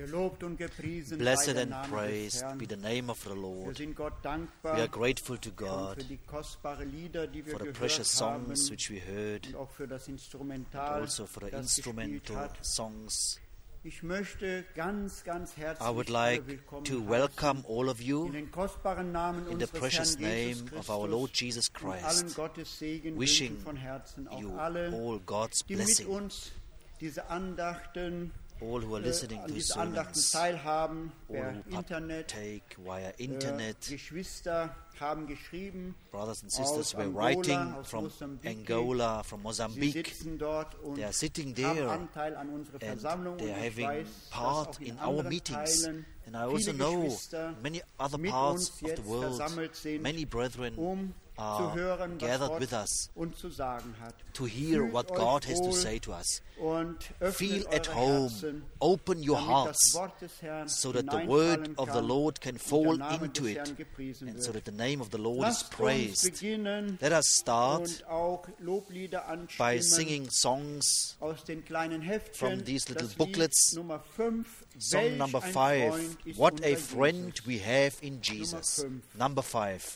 Gelobt und gepriesen sei Blessed der and Name des praised Herrn. be the name of the Wir Lord. sind Gott We dankbar are grateful to schon God für die kostbaren Lieder, die wir for the gehört precious haben, songs which we heard, und auch für das and Instrumental, also for the das gespielt instrumental hat. songs. Ich möchte ganz, ganz herzlich I would alle like willkommen to heißen welcome all of in you den kostbaren Namen in the unseres precious Herrn Jesus name Christus of our Lord Jesus und allen Christ, Gottes Segen wishing wünschen von Herzen auch you alle, all God's die mit blessing. uns diese Andachten All who are listening an to diese Andachten sermons, teilhaben all per who Internet. partake via internet. Geschwister haben geschrieben Brothers and sisters aus were Angola, writing aus from Mosambik. Angola, from Sie Mozambique. sitzen dort und They are sitting haben there Anteil an unserer and Versammlung, they are und ich having weiß, part dass auch in our anderen meetings. Teilen And I also viele know Geschwister many other mit parts uns of jetzt the world, versammelt sind, many brethren zu are hören, was gathered Gott with us uns zu sagen hat. to hear Fühlt what euch God has to wohl say to us. und öffnet Feel at eure home, Herzen, open your damit hearts, das Wort des Herrn so that the hineinfallen word of the kann Lord can und fall der Name into des it, Herrn gepriesen and so wird. that the name of the Lord is Lasst uns praised. beginnen Let us start und auch Loblieder by anstimmen singing songs aus den kleinen Heftchen. from these little Das booklets. Lied Nummer 5, Song Welch number ein 5, Freund ist What unser a Friend Jesus. We Have in Jesus. fünf. Number 5.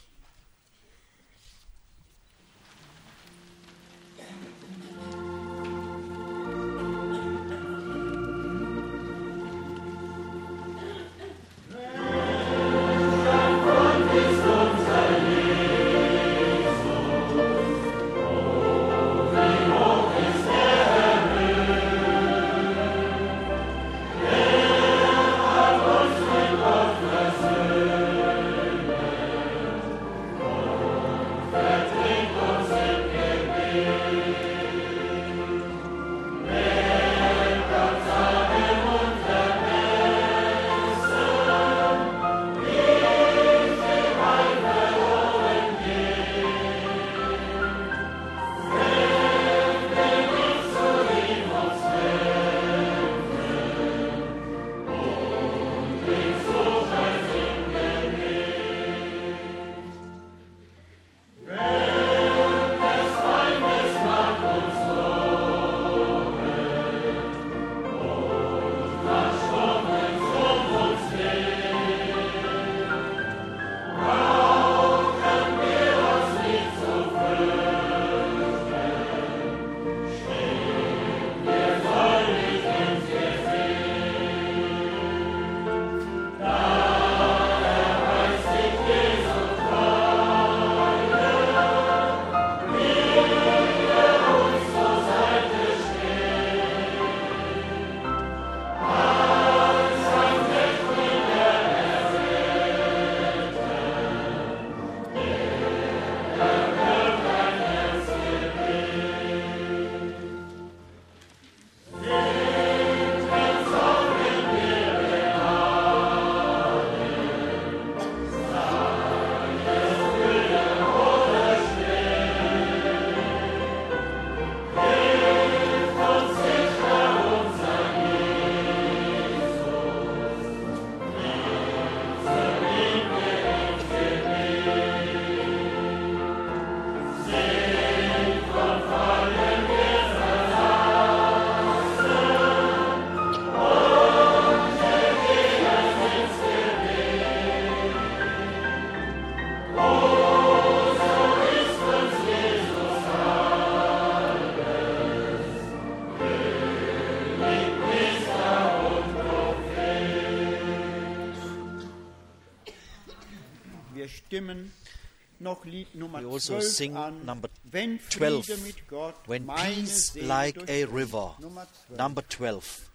Wir stimmen noch Lied Nummer We also 12 sing an. number Wenn 12, Friede mit Gott, When meine Peace Seele Like a durchdringt. River. Nummer 12. Number 12.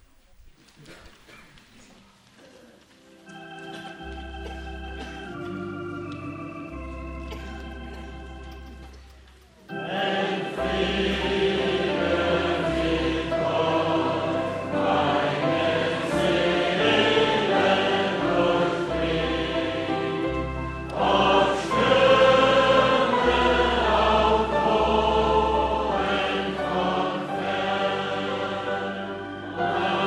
Amen.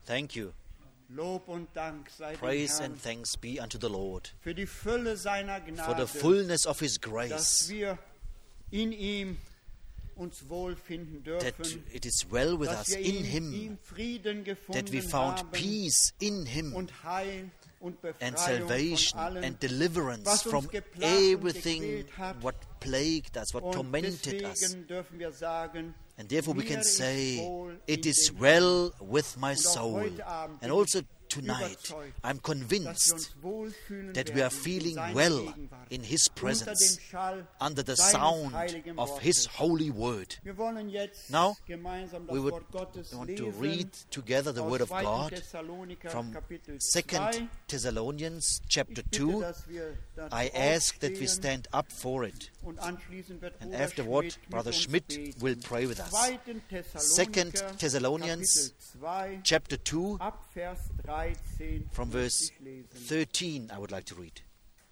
Thank you. Lob und Dank sei dem Praise Herrn and thanks be unto the Lord für die Fülle seiner for the Gnade, fullness of His dass grace, wir in ihm uns wohlfinden that dürfen, it is well with dass us wir in in Him, ihm Frieden that we gefunden found haben peace in Him und Heil und and Befreiung von salvation allem, and deliverance was uns from geplagt und everything gequält hat. what plagued us, what Und tormented us. deswegen dürfen wir sagen, And therefore we mir can ist say, wohl it in is dem well with my Und auch soul. heute Abend And bin also ich tonight, überzeugt, I'm dass wir convinced uns wohlfühlen that we werden are feeling in seiner well Gegenwart, in His unter presence, dem Schall under the seines sound heiligen of His Wortes. holy word. Wir wollen jetzt Now, gemeinsam das We would Wort Gottes want to lesen read together the aus word of 2. God Thessaloniker from Kapitel 2 2. Thessalonians Ich chapter bitte, 2. dass wir dazu I ask that we aufstehen stand up for it. und anschließend wird And Bruder afterward, Schmidt mit Brother uns Schmidt beten. will pray with us. 2. 2 Thessalonians Kapitel 2, chapter 2, ab Vers 13 from verse möchte ich lesen. 13, I would like to read.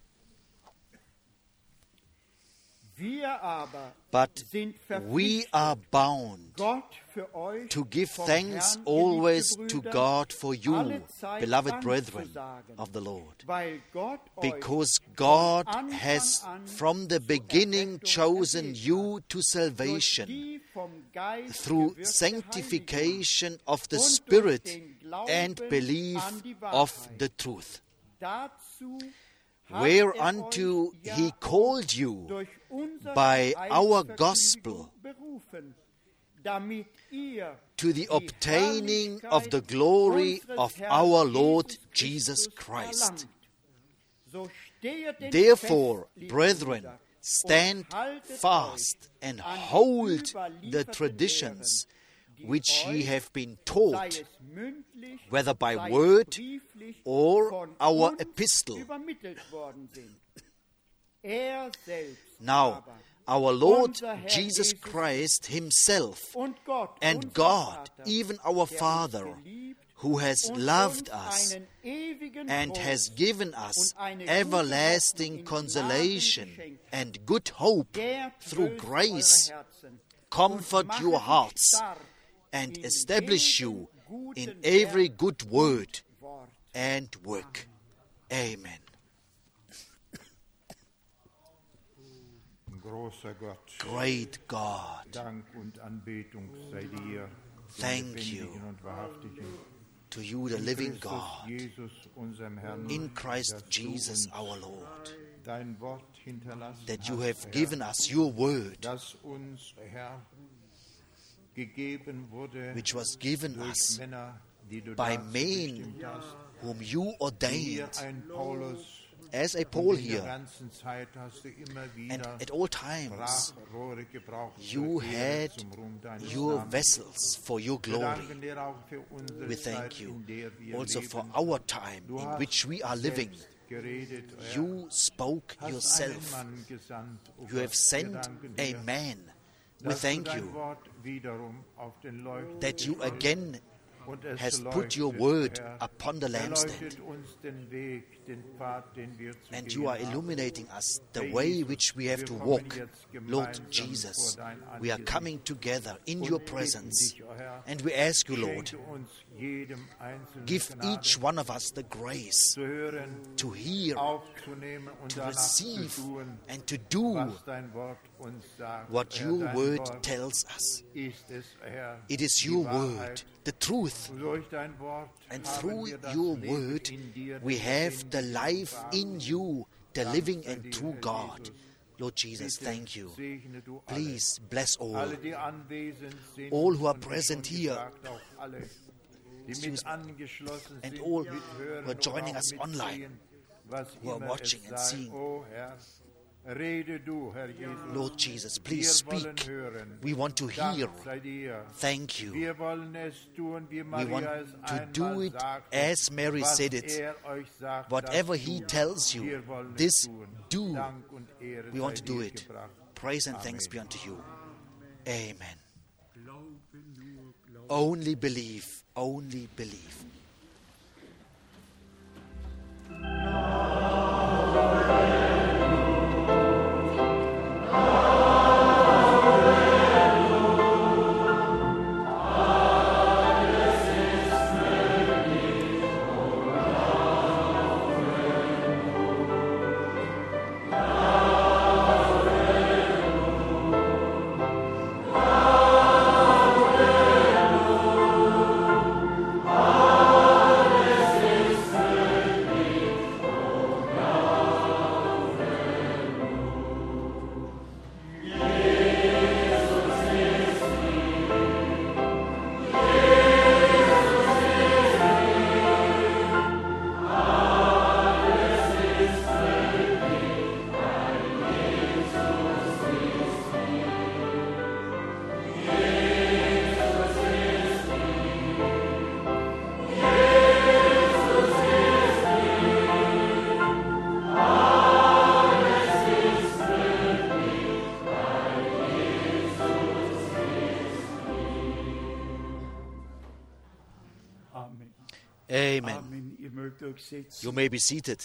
Wir aber But sind we verpflichtet, are bound Gott für euch to give vom thanks Herrn, always geliebte to Brüder, God for you, alle Zeit beloved Dank brethren zu sagen, of the Lord, weil Gott because euch God von Anfang has an from the zur beginning Errettung chosen erwählt you hat, to durch salvation die vom Geist through gewirkte sanctification of the und durch Spirit den Glauben and belief an die of Wahrheit. the truth, Dazu hat whereunto er euch He ja called you durch unsere by our Heilsverkündigung gospel berufen, damit ihr to the die obtaining of the Herrlichkeit glory unseres of Herrn our Lord Jesus Jesus Christ. erlangt. So stehet denn Therefore, fest, liebe brethren, Brüder, stand und haltet fast euch and an die hold the überlieferten traditions Lehren, die which ye euch, have been sei taught, es mündlich, whether by sei es word brieflich, or von our uns epistle. übermittelt worden sind. Er selbst Now, aber, our Lord unser Herr Jesus Jesus Christ Himself und Gott, and unser God, Vater, even our der uns Father, geliebt who has und loved uns us einen ewigen and Trost has given us und eine gute everlasting Hoffnung in consolation Gnaden geschenkt hat. and good hope Der through tröst grace, eure Herzen comfort und mache your sich hearts stark and in establish jedem you guten in every Werk good word und Wort. and work. Amen. Großer Gott, Great God, Dank und Anbetung sei dir, dem Thank lebendigen you. und wahrhaftigen, to you, the in living Christus God, Jesus, unserem Herrn, in Christ dass du Jesus uns our Lord, dein Wort hinterlassen that you hast, have Herr, given us your word, das uns, Herr, gegeben wurde which was given durch us Männer, die du by dazu men bestimmt hast, whom you wie hier ordained, ein Paulus, as a und Paul in der here, ganzen Zeit hast du immer and wieder at all times Sprachrohre gebraucht you zur Ehre, had zum Ruhm deines your Namens. vessels for your Wir glory. danken dir auch für unsere We Zeit, thank you in der wir also leben. for our time Du in hast which we are living. selbst geredet, Herr. You spoke Hast yourself. einen Mann gesandt, oh You Gott. have sent Wir danken a dir, man. We dass thank du dein you Wort wiederum auf den Leuchten that you again und es has leuchtet, put your word Herr. upon the lampstand, Erleuchtet uns den Weg, den Pfad, den wir zu and gehen you are haben. illuminating us the Herr way Jesus, which we have wir to kommen walk. jetzt Lord gemeinsam Jesus, vor dein we are Angesicht coming together in und your bitten presence, dich, oh Herr, and we ask you, Lord, schenke uns jedem Einzelnen give Gnade, each one of us the grace zu hören, to hear, aufzunehmen und to danach receive, zu tun, and to do was dein Wort uns sagt. what Herr, your dein word Wort tells us. ist es, Herr, It is die your Wahrheit. word, the truth. Durch dein Wort And haben through wir das your Leben word, in dir, we den have the lebendigen life Vater. in you, the Dank living sei and dir, true Herr God. Jesus. Lord Jesus, Bitte thank you. segne du alle. Please bless all. Alle, die anwesend sind, All who are und wie present schon here. gesagt, auch alle, die Excuse mit me. angeschlossen And sind, all mithören who are joining oder auch us online, mitsehen, was who are immer watching es and sei. seeing. Oh Herr, rede du, Herr Jesus. Lord Jesus, please Wir wollen speak. hören. We want to Dank hear. sei dir. Thank you. Wir wollen es tun, wie We Maria want es to einmal do it sagte. as Mary Was said it. euch sagt, Whatever das he tun. tells you, Wir wollen es this tun. do. Dank und Ehre We want sei to do dir it. gebracht. Praise and thanks Amen. be unto you. Amen. Only believe, only believe. Amen. Amen. Ihr mögt euch setzen. You may be seated.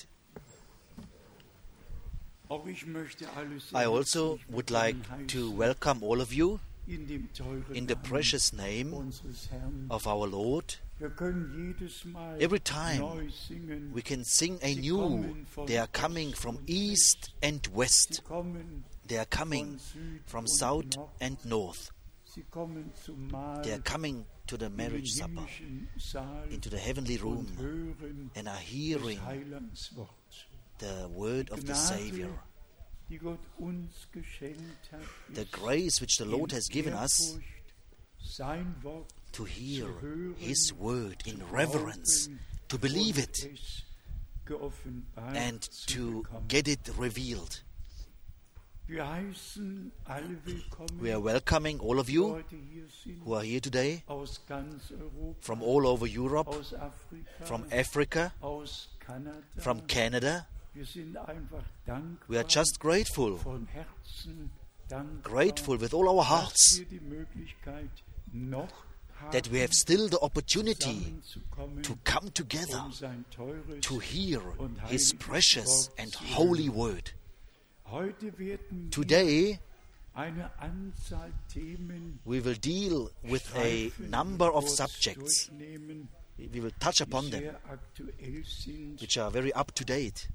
Auch ich möchte alle sehr I also herzlich would like willkommen to heißen welcome all of you in dem teuren in the Namen precious name unseres Herrn. of our Lord. Wir können jedes Mal Every time neu singen. we can sing Sie anew. kommen von They are Ost coming from und east and Sie west. kommen They are coming von Süd from und south Nord. and north. Sie kommen zum Mahl They are coming to the in den marriage supper, himmlischen Saal into the heavenly und room, hören and are des hearing Heilands Wort. the word of the Savior. Die Gott uns geschenkt hat, The ist grace which the Lord has given us Ehrfurcht, sein Wort to hear zu hören, His word zu in glauben reverence, to believe und it, es geoffenbart and zu to bekommen. get it revealed. Wir heißen alle willkommen, We are welcoming all of die you heute hier sind, who are here today aus ganz Europa, from all over Europe, aus Afrika, from Africa, aus Kanada. from Canada. Wir sind einfach dankbar, We are just grateful, von Herzen dankbar, grateful with all our dass hearts wir die Möglichkeit noch haben, that we have still the opportunity zusammenzukommen, to come together sein teures to hear und His heiliges precious Wort and zu holy hören. word. Heute werden wir Today eine Anzahl Themen we will deal with a streifen number und of kurz subjects. durchnehmen, We will touch die upon them, sehr aktuell sind. which are very up to date.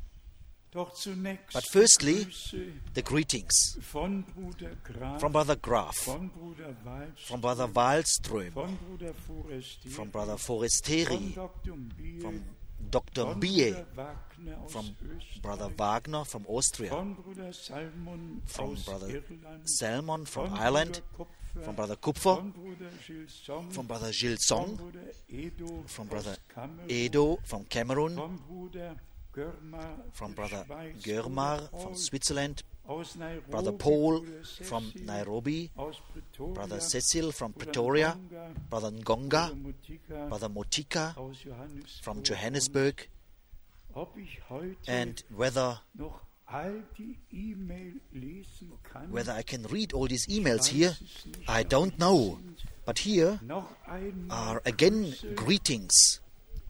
Doch zunächst But firstly, Grüße the greetings von Bruder Graf, from Brother Graf, von Bruder Walz, from Brother Wallström, von Bruder Forestier, from Brother von Forestieri, Dr. Biel, from Dr. von Bie, Bruder Wagner aus from Österreich, Brother Wagner from Austria, von Bruder Salmon from aus Brother Irland, Salmon from von Ireland, Bruder Kupfer, from Brother Kupfer, von Bruder Gilson, from Brother Gilles von Song, Bruder Edo from aus Brother Kamerun, Edo from Cameroon, von Bruder Görmar, from der Brother Schweiz, Görmar Bruder from Paul Switzerland, aus Nairobi, Brother Paul Bruder from Cecil Nairobi, aus Pretoria, Brother Cecil from Bruder Pretoria, Ngonga, Brother Ngonga, Bruder Mutika Brother Motika aus Johannesburg. from Johannesburg, Ob ich heute and whether noch all die E-Mail lesen kann, I can read all these emails here, I don't know. But here noch einmal are again Grüße greetings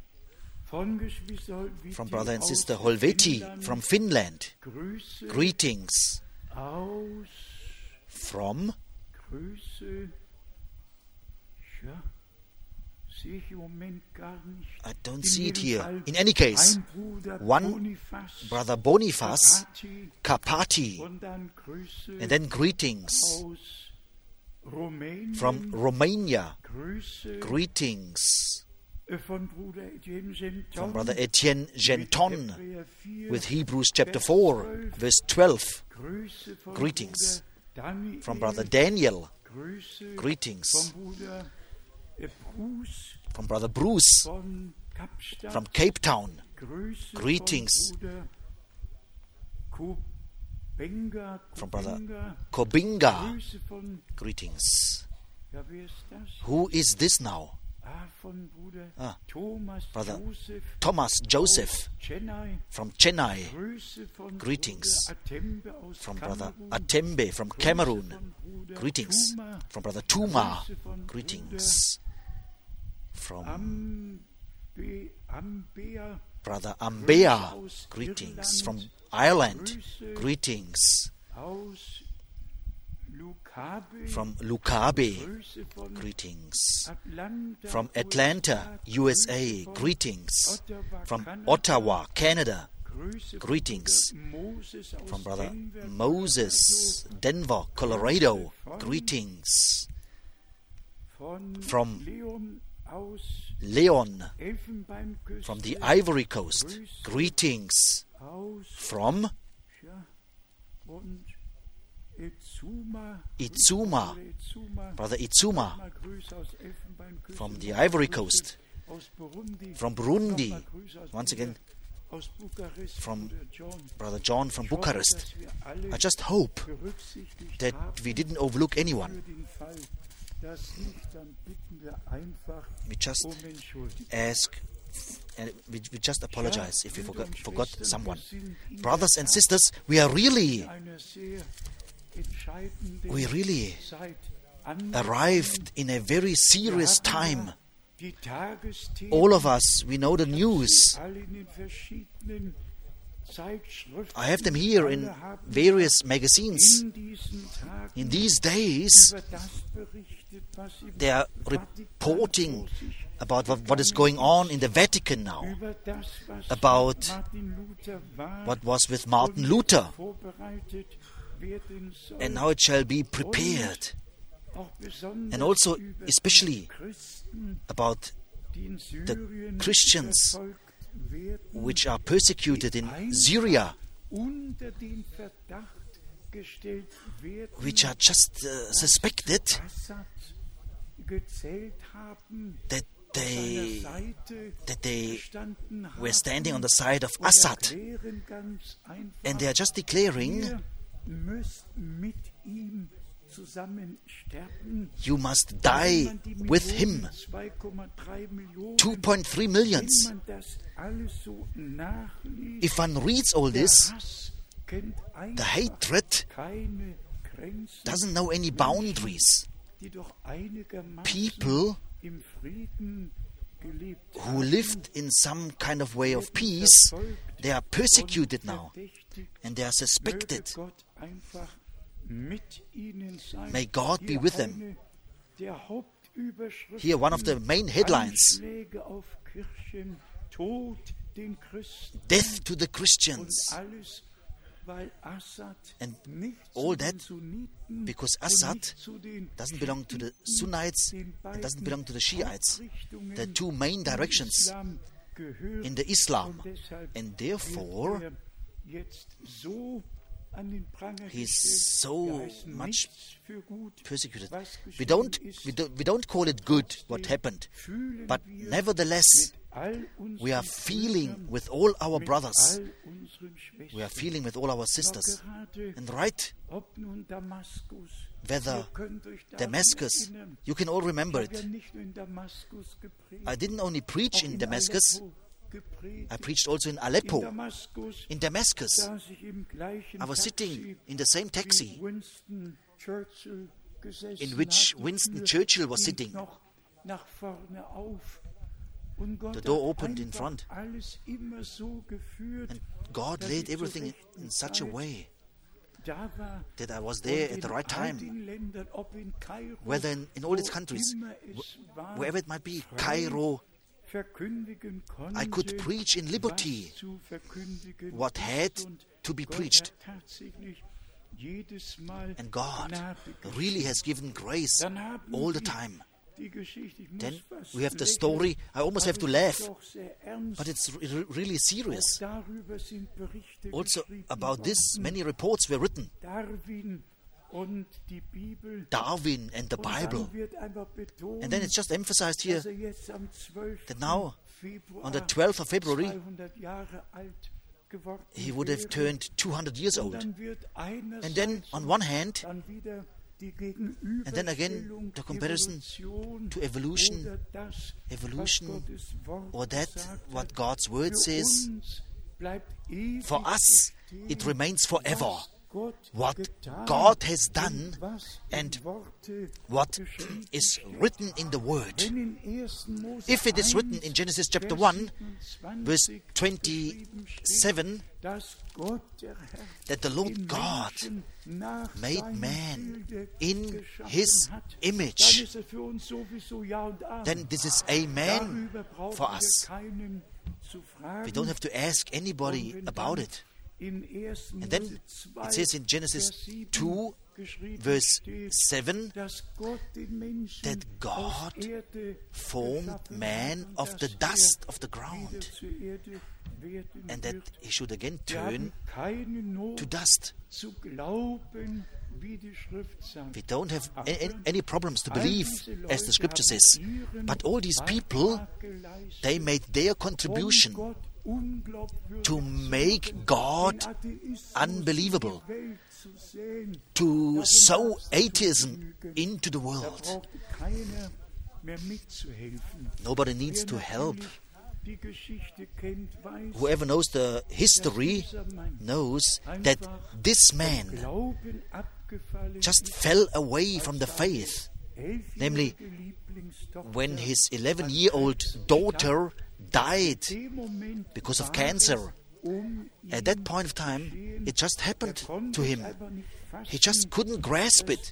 von Geschwister Holviti from Brother and aus Sister Holveti Finnland, from Finland. Grüße Greetings aus, from, Grüße, ja, sehe ich im Moment gar nicht. I don't In see it jedem here. Fall In any case, ein Bruder one Boniface, Brother Boniface Kapati, Kapati, und dann Grüße and then greetings aus Rumänien, from Romania. Grüße Greetings von Bruder Etienne Genton, from Brother Etienne mit Genton Hebräer 4, with Hebrews chapter 4, verse 12. Grüße von Greetings Bruder Daniel, from Brother Daniel. Grüße Greetings von Bruder Bruce from Brother Bruce von Kapstadt, from Cape Town. Grüße Greetings von Bruder Kubenga, from Brother Kubinga, Kobinga. Grüße von, Greetings. ja, wer ist das? Who is this now? Von Bruder Ah, Thomas Brother Joseph Thomas Joseph aus Chennai, from Chennai. Grüße von Greetings Bruder Atembe aus From Brother Kamerun, Atembe from Grüße Cameroon. von Bruder Greetings Tuma, from Brother Tuma. Grüße von Greetings from Ambea, Brother Ambea. Greetings from Ireland. Greetings aus Lukabe, from Lukabe. Grüße von Greetings Atlanta, from Atlanta, USA. Greetings from Ottawa, Canada. Grüße von Greetings Bruder Moses aus from Brother Denver, Moses, Denver, Colorado. Greetings from Leon aus Leon, Elfenbeinküste, from the Ivory Coast. Greetings aus from ja, und Izuma, Izuma, Izuma, Brother Izuma mal Grüße aus Elfenbeinküste, from the nochmal Ivory Grüße Coast. aus Burundi, From Burundi. nochmal Grüße aus Once again, aus Bukarest, from Bruder John. Brother John from Ich hoffe, Bucharest. dass wir alle I just hope berücksichtigt that haben. we didn't overlook anyone. Für den Fall, dass nicht, dann bitten wir einfach We just Entschuldigung. ask, and we just apologize if we Brüder und forgot Schwestern, someone. wir sind in Brothers der and Tat sisters, we are really in einer sehr entscheidenden we really Zeit arrived in a very serious time. Die Tagesthemen, All of us, we know the news. alle in den verschiedenen Zeitschriften, I have them here in alle haben various magazines. in diesen Tagen In these days, über das berichtet, was im they are Vatikan reporting vor sich about what is going on in the Vatican now, über das, was about Martin Luther war what was with Martin Luther, vorbereitet werden soll. and how it shall be prepared, Auch besonders and also über especially Christen, about die in Syrien Christians verfolgt werden, which are persecuted in Syria, unter den Verdacht gestellt werden, which are just suspected Assad gezählt haben, that seiner they Seite gestanden were haben standing on the side of und Assad, erklären ganz einfach, and they are just declaring, ihr müsst mit ihm zusammen sterben. you must Wenn die man die with Millionen, him. 2,3 Millionen, 2.3 millions. wenn man das alles so nachliest, If one reads all der this, Hass kennt the einfach hatred keine Grenzen, doesn't know any boundaries. die doch einigermaßen People im Frieden gelebt who haben, lived in some kind of way of peace, they are persecuted now, verdächtigt. and they are Möge suspected. Gott einfach mit ihnen sein. May God be Hier with them. eine der Hauptüberschriften, Here, one of the main headlines, Anschläge auf Kirchen, Tod den Christen, death to the und Christians, alles, weil Assad and nicht all zu den that Sunniten because und Assad nicht zu den doesn't belong to the Sunnites den and doesn't beiden belong to the Shiites, Hauptrichtungen the two main im directions Islam gehört. in the Islam. Und deshalb And therefore, wird er jetzt so an den Pranger he is gestellt. so Wir heißen much nichts für gut, persecuted. was We geschehen don't, ist. we don't call it good what happened, Fühlen but wir nevertheless, mit all unseren we are feeling Brüdern, with all our mit brothers, all unseren Schwestern. we are feeling with all our sisters. Doch gerade, And right, ob nun Damaskus, whether ihr könnt euch daran Damascus, erinnern, you can all remember ich habe ja it. nicht nur in Damaskus gepredigt, I didn't only preach auch in in Damascus, Aleppo gepredigt. I preached also in In Aleppo. Damaskus In Damascus, saß ich im gleichen I was sitting Taxi, in the same wie taxi Winston Churchill gesessen in which hat. Die Winston Tür Churchill was ging sitting. noch nach vorne auf. Und Gott The door hat opened in einfach front. alles immer so geführt, And God dass laid ich zur everything rechten in such a Zeit way da war. that I was Und there in at the right all time, den Ländern, ob in Kairo, whether in all its wo countries, immer es war, wherever it might be, frei Cairo, verkündigen konnte, I could preach in liberty was zu verkündigen what ist. had Und to be Gott preached. hat tatsächlich jedes Mal And God Gnade really has given grace Dann haben all the wir time. die Geschichte. Ich muss Then fast we have the lächeln, story. I almost have to aber es laugh, ist auch sehr ernst. but it's really serious. Auch darüber sind Berichte Also, geschrieben about this, worden. many reports were written. Darwin und die Bibel. Darwin and the Und Bible. dann wird einfach betont, And then it's just emphasized here dass er jetzt am 12. that now, Februar on the 12th of February, 200 Jahre alt geworden he would have wäre. turned 200 years Und old. dann wird einerseits And then, on one hand, dann wieder die and then again, Gegenüberstellung, the comparison Evolution to evolution, oder das, evolution, was Gottes Wort or that gesagt what hat. God's word Für says. uns bleibt ewig For us, bestehen, it remains forever. was Gott What getan God has und done was in and Worte what geschrieben is steht. written in the Word. Wenn in 1. Mose If it is 1, written in Genesis chapter Vers 1, 27 verse geschrieben 27, steht, dass Gott, der Herr, that the Lord den God Menschen nach made seinem man Bilde in geschaffen his hat, image, dann ist es für uns sowieso Ja und Amen. then this is Amen Darüber brauchen for wir us. keinen zu fragen. We don't have to ask anybody Und wenn about dann it. in 1. And then Mose 2, it says in Genesis Vers 7 2, geschrieben verse steht, 7, dass Gott den Menschen that aus God Erde formed geschaffen man hat und of the dass dust of the wieder ground, zur Erde werden and that wird. he should again Wir haben turn keine Not to dust. zu glauben, wie die Schrift sagt. We don't have Aber any problems to all believe, diese as the Leute scripture haben says. ihren But all these people, Beitrag geleistet, they made their um contribution Gott unglaubwürdig to zu make machen, God den Atheismus unbelievable, in die Welt zu säen. to sow Davon atheism genügen. into the Da world. braucht keiner mehr mitzuhelfen. Nobody needs Wer to help. natürlich die Geschichte kennt, weiß, Whoever knows the history dass dieser Mann knows that this man Glauben abgefallen just ist, fell away from the faith, elfjährige namely, Lieblingstochter when his 11-year-old daughter died because of cancer. At that point of time, it just happened to him. He just couldn't grasp it.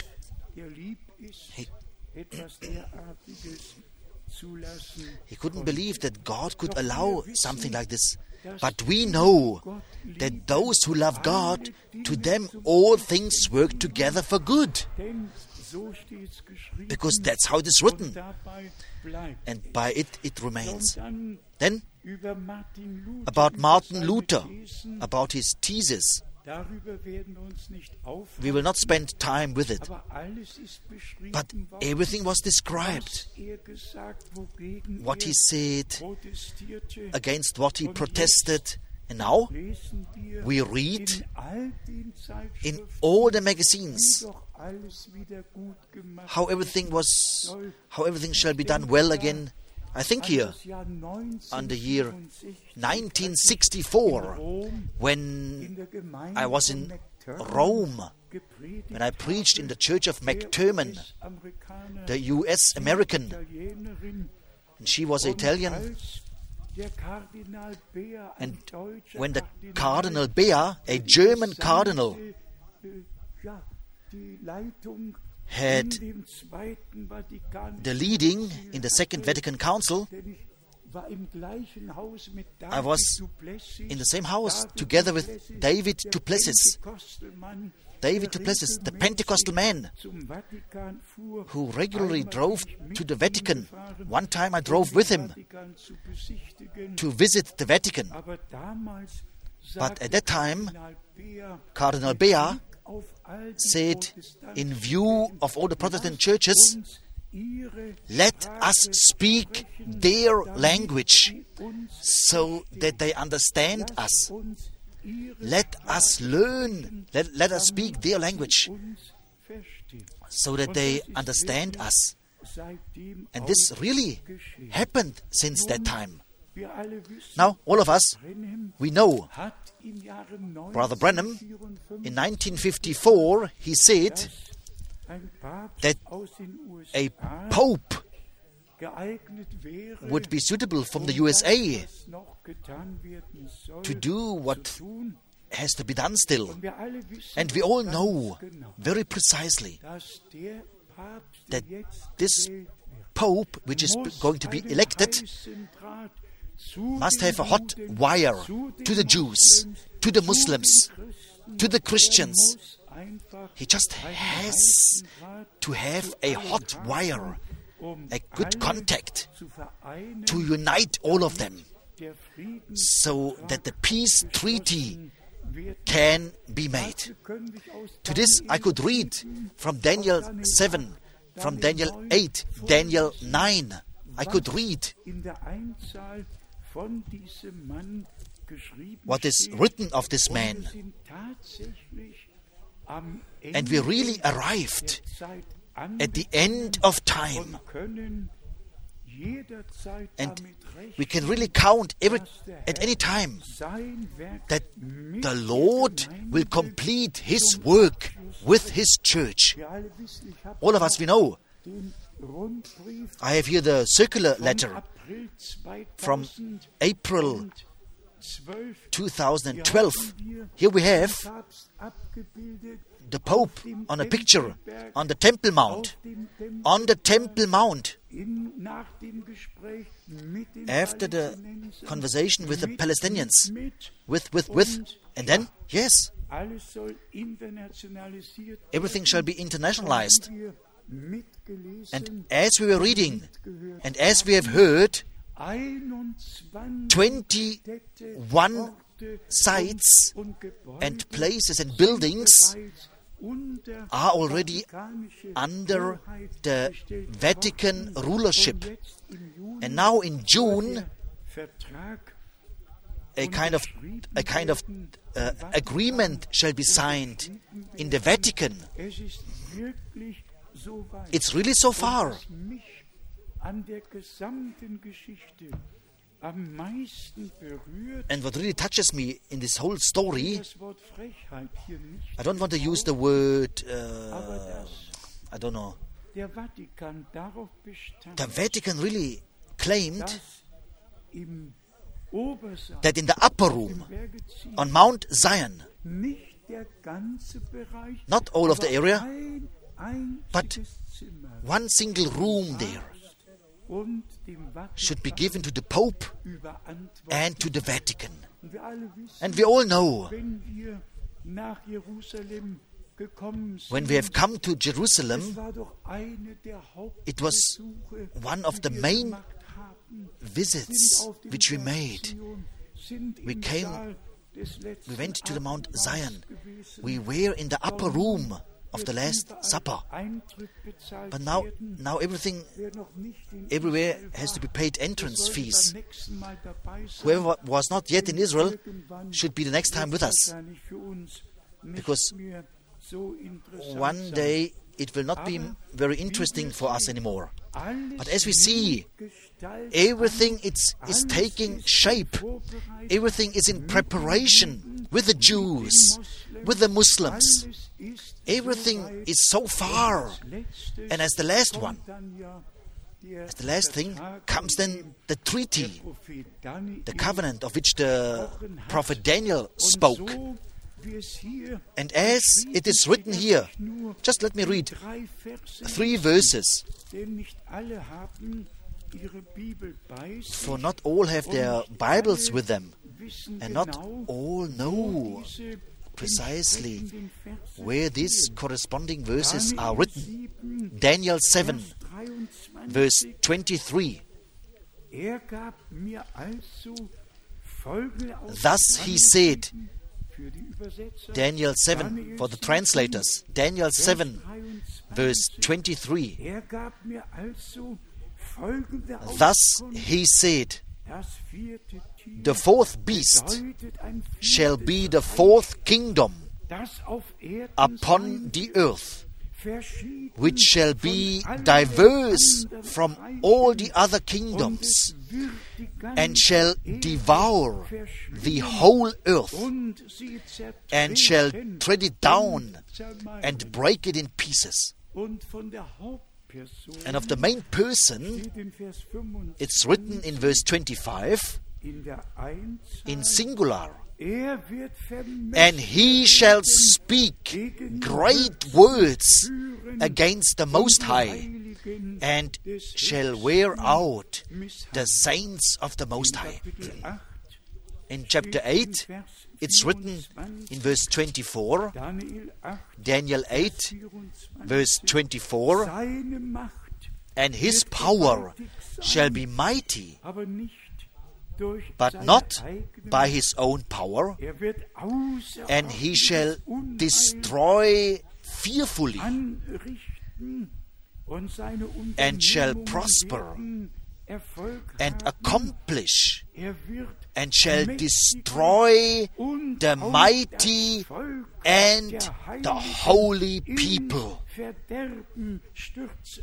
He couldn't believe that God could allow something like this. But we know that those who love God, to them all things work together for good. Because that's how it is written. And by it, it remains. Then, about Martin Luther, about his thesis. We will not spend time with it. But everything was described. What he said, against what he protested. And now, we read in all the magazines how everything shall be done well again. I think here, on the year 1964, when I was in Rome, when I preached in the church of McTerman, the U.S. American, and she was Italian, and when the Cardinal Beer, a German cardinal, had the leading in the Second Vatican Council, I was in the same house together with David du Plessis. David du Plessis, the Pentecostal man who regularly drove to the Vatican. One time I drove with him to visit the Vatican. But at that time, Cardinal Beer said, in view of all the Protestant churches, let us speak their language so that they understand us. Let us learn, let us speak their language so that they understand us. And this really happened since that time. Now, all of us, we know, Brother Branham, in 1954, he said that a pope would be suitable from the USA to do what has to be done still. And we all know very precisely that this pope, which is going to be elected, must have a hot wire to the Jews, to the Muslims, to the Christians. He just has to have a hot wire, a good contact to unite all of them so that the peace treaty can be made. To this I could read from Daniel 7, from Daniel 8, Daniel 9. I could read what is written of this man. And we really arrived at the end of time. And we can really count at any time that the Lord will complete His work with His church. All of us, we know. I have here the circular letter from April 2012. Here we have the Pope on a picture on the Temple Mount. On the Temple Mount. After the conversation with the Palestinians. And then, yes, everything shall be internationalized. And as we were reading, and as we have heard, 21 sites and places and buildings are already under the Vatican rulership. And now in June, a kind of agreement shall be signed in the Vatican. It's really so far. And what really touches me in this whole story, I don't want to use the word, I don't know, der Vatikan darauf bestand, the Vatican really claimed dass im Obersaal that in the upper room Berge Zion on Mount Zion, nicht der ganze Bereich, not all of the aber area, ein but einziges Zimmer one single room there und dem should be Vatikan given to the Pope überantwortet. and to the Vatican. Und wir alle wissen, And we all know, wenn wir nach Jerusalem gekommen sind, when we have come to Jerusalem, es war doch eine der it was Hauptbesuche, one of the die wir main gemacht haben, visits sind auf dem which we Berg made. Zion, sind We im came- Saal des letzten We went to the Mount Abendmahls Zion. gewesen. We were in the upper room of the Last Supper. Eintritt bezahlt But now werden. everything Wer noch nicht in everywhere Israel has to war, be paid der entrance sollte fees. beim nächsten Mal dabei sein. Whoever was not yet in Israel Irgendwann should be the next time with wird us, wahrscheinlich für uns nicht because mehr so interessant one sein. day it will not be very interesting for us anymore. Alles But as we see, gestaltet, everything is alles taking ist shape. vorbereitet, Everything is in preparation with the Jews, with the Muslims. alles ist Everything so weit. is so far. Letztes And as the last kommt one, dann ja der as the last thing, Vertrag, comes von then dem the der treaty, Prophet Daniel the covenant of which the gesprochen hat. prophet Daniel Und spoke. so, wie es hier And as it is written here, nur just let me read 3 Verse, 3 verses, denn nicht alle haben ihre Bibel bei sich, for not all have their und Bibles alle with them, wissen and not genau, all wo know diese precisely entsprechenden Verse where these stehen. corresponding verses Daniel are written. 7, Daniel 7, Vers 23. verse 23. Gab mir also folgende Thus he said, für die Übersetzer, Daniel 7, for the translators, Daniel 7, verse 23. Gab mir also folgende Thus Auskunft. he said, Das 4. Tier the fourth beast bedeutet ein shall viertes be the Reich, fourth kingdom das auf Erden upon sein the wird, earth, verschieden which shall be von allen diverse anderen from Reichen, all the other und kingdoms, es wird die ganze and shall Erde devour the verschlingen, whole earth, und sie and shall zertreten tread it down und zermalmen. and break it in pieces. Und von der Hauptperson And of the main person, steht in Vers 25 it's written in verse 25 in der Einzahl, in singular, wird and he shall speak great words against the Most High, and shall wear out the saints of the Most High. In chapter 8, it's written in verse 24, Daniel 8, verse 24, Seine Macht, and his power shall be mighty, aber nicht durch but seine not eigene by his own power, wird and he shall Unheil destroy fearfully, anrichten und seine and shall Unternehmungen prosper, werden Erfolg and haben. accomplish, Wird and shall mächtig destroy und the auch mighty das Volk and der the Heiligen holy in people. Verderben stürzen.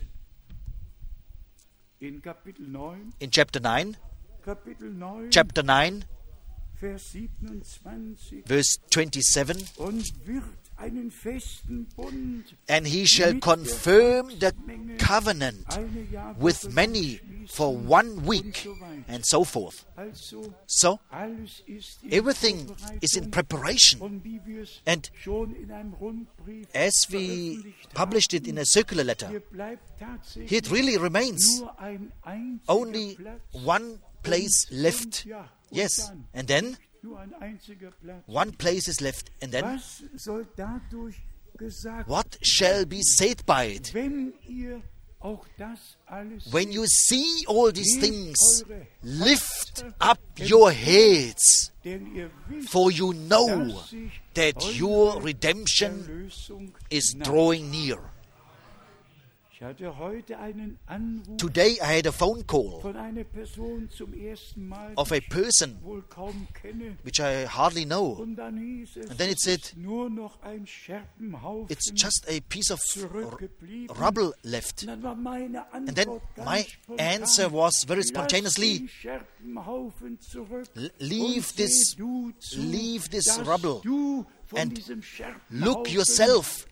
In Kapitel 9, In chapter 9, Kapitel 9, chapter 9, Vers 27, verse 27, und wird einen festen Bund and he shall confirm the covenant eine Jahr with many for 1 week, and so forth. Also So, alles ist in everything is Vorbereitung. in preparation. Und wie wir es And schon in einem Rundbrief as we veröffentlicht published it in a circular letter, hier bleibt tatsächlich it really remains nur ein einziger only Platz. one place left. Ja, und Yes, dann and then nur ein einziger Platz. one place is left. And then Was soll dadurch gesagt what shall be said by it? wenn ihr auch das alles When you see all these seht, things, eure lift up your heads, denn ihr wisst, for you know dass sich that your redemption Erlösung is naht. drawing near. Ich hatte heute einen Anruf Today I had a phone call von einer Person zum ersten Mal, of a die person ich wohl kaum kenne. which I hardly know. Und dann hieß es, And then it es said, ist nur noch ein Scherbenhaufen It's just a piece of zurückgeblieben. rubble left. Und dann war meine Antwort And then ganz my spontan, answer was very lass spontaneously, den Scherbenhaufen zurück leave und this- seh du zu, leave this dass rubble du and look yourself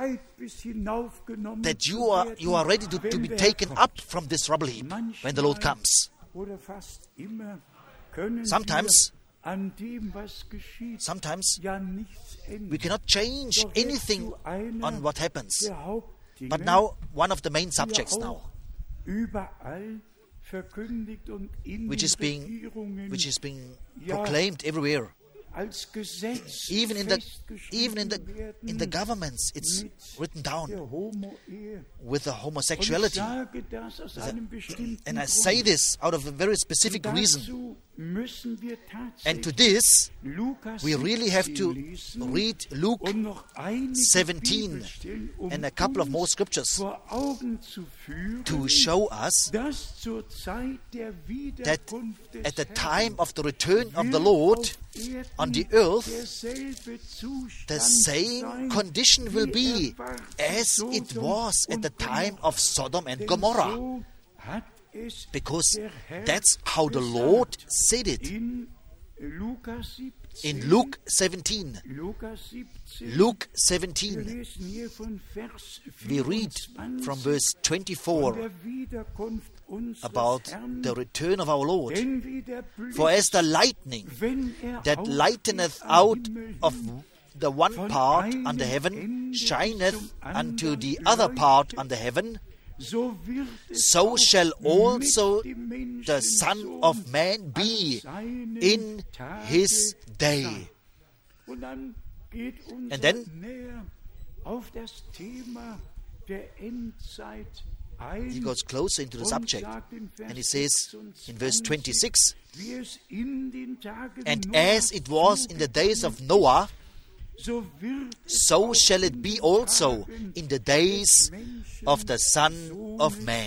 that you are ready to be taken up from this rubble heap when the Lord comes. Sometimes we cannot change anything on what happens. But now, one of the main subjects now, which is being proclaimed everywhere, even in the governments, it's written down with the homosexuality. And I say this out of a very specific reason. And to this, we really have to read Luke 17 and a couple of more scriptures to show us that at the time of the return of the Lord on the earth, the same condition will be as it was at the time of Sodom and Gomorrah. Because that's how the Lord said it. In Luke 17, we read from verse 24 about the return of our Lord. For as the lightning that lighteneth out of the one part under heaven shineth unto the other part under heaven, so shall also the Son of Man be in his day. And then he goes closer into the subject, and he says in verse 26, and as it was in the days of Noah, so shall it be also in the days of the Son of Man.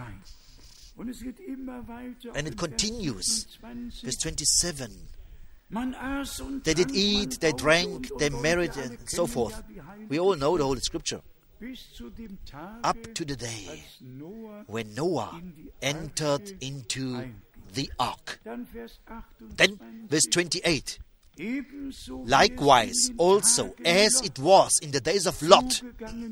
And it continues, verse 27. They did eat, they drank, they married, and so forth. We all know the Holy Scripture. Up to the day when Noah entered into the ark. Then, verse 28. Likewise, also, as it was in the days of Lot,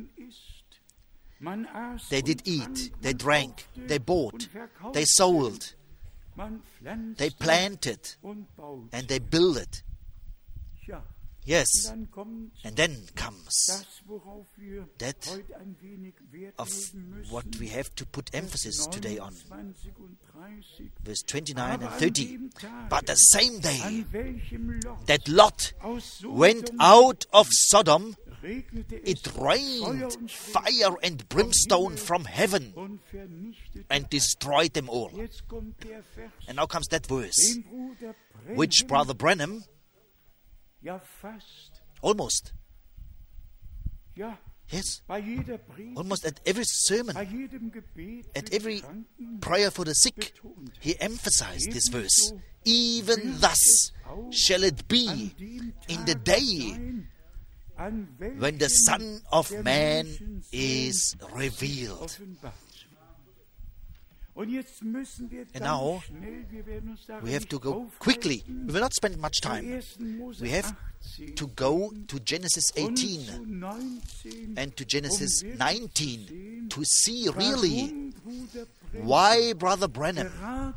they did eat, they drank, they bought, they sold, they planted, and they builded. Yes, and then comes that of what we have to put emphasis today on. Verse 29 and 30. But the same day that Lot went out of Sodom, it rained fire and brimstone from heaven and destroyed them all. And now comes that verse, which Brother Branham almost, yes, almost at every sermon, at every prayer for the sick, he emphasized this verse. Even thus shall it be in the day when the Son of Man is revealed. And now, we have to go quickly. We will not spend much time. We have to go to Genesis 18 and to Genesis 19 to see really why Brother Branham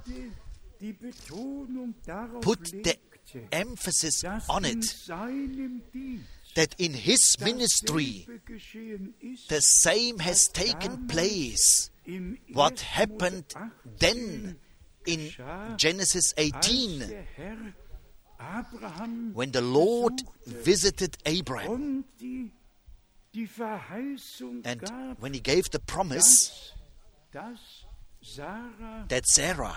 put the emphasis on it, that in his ministry the same has taken place. What happened then in Genesis 18 when the Lord visited Abraham and when he gave the promise that Sarah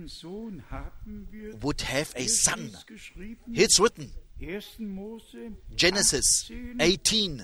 would have a son. It's written, Genesis 18.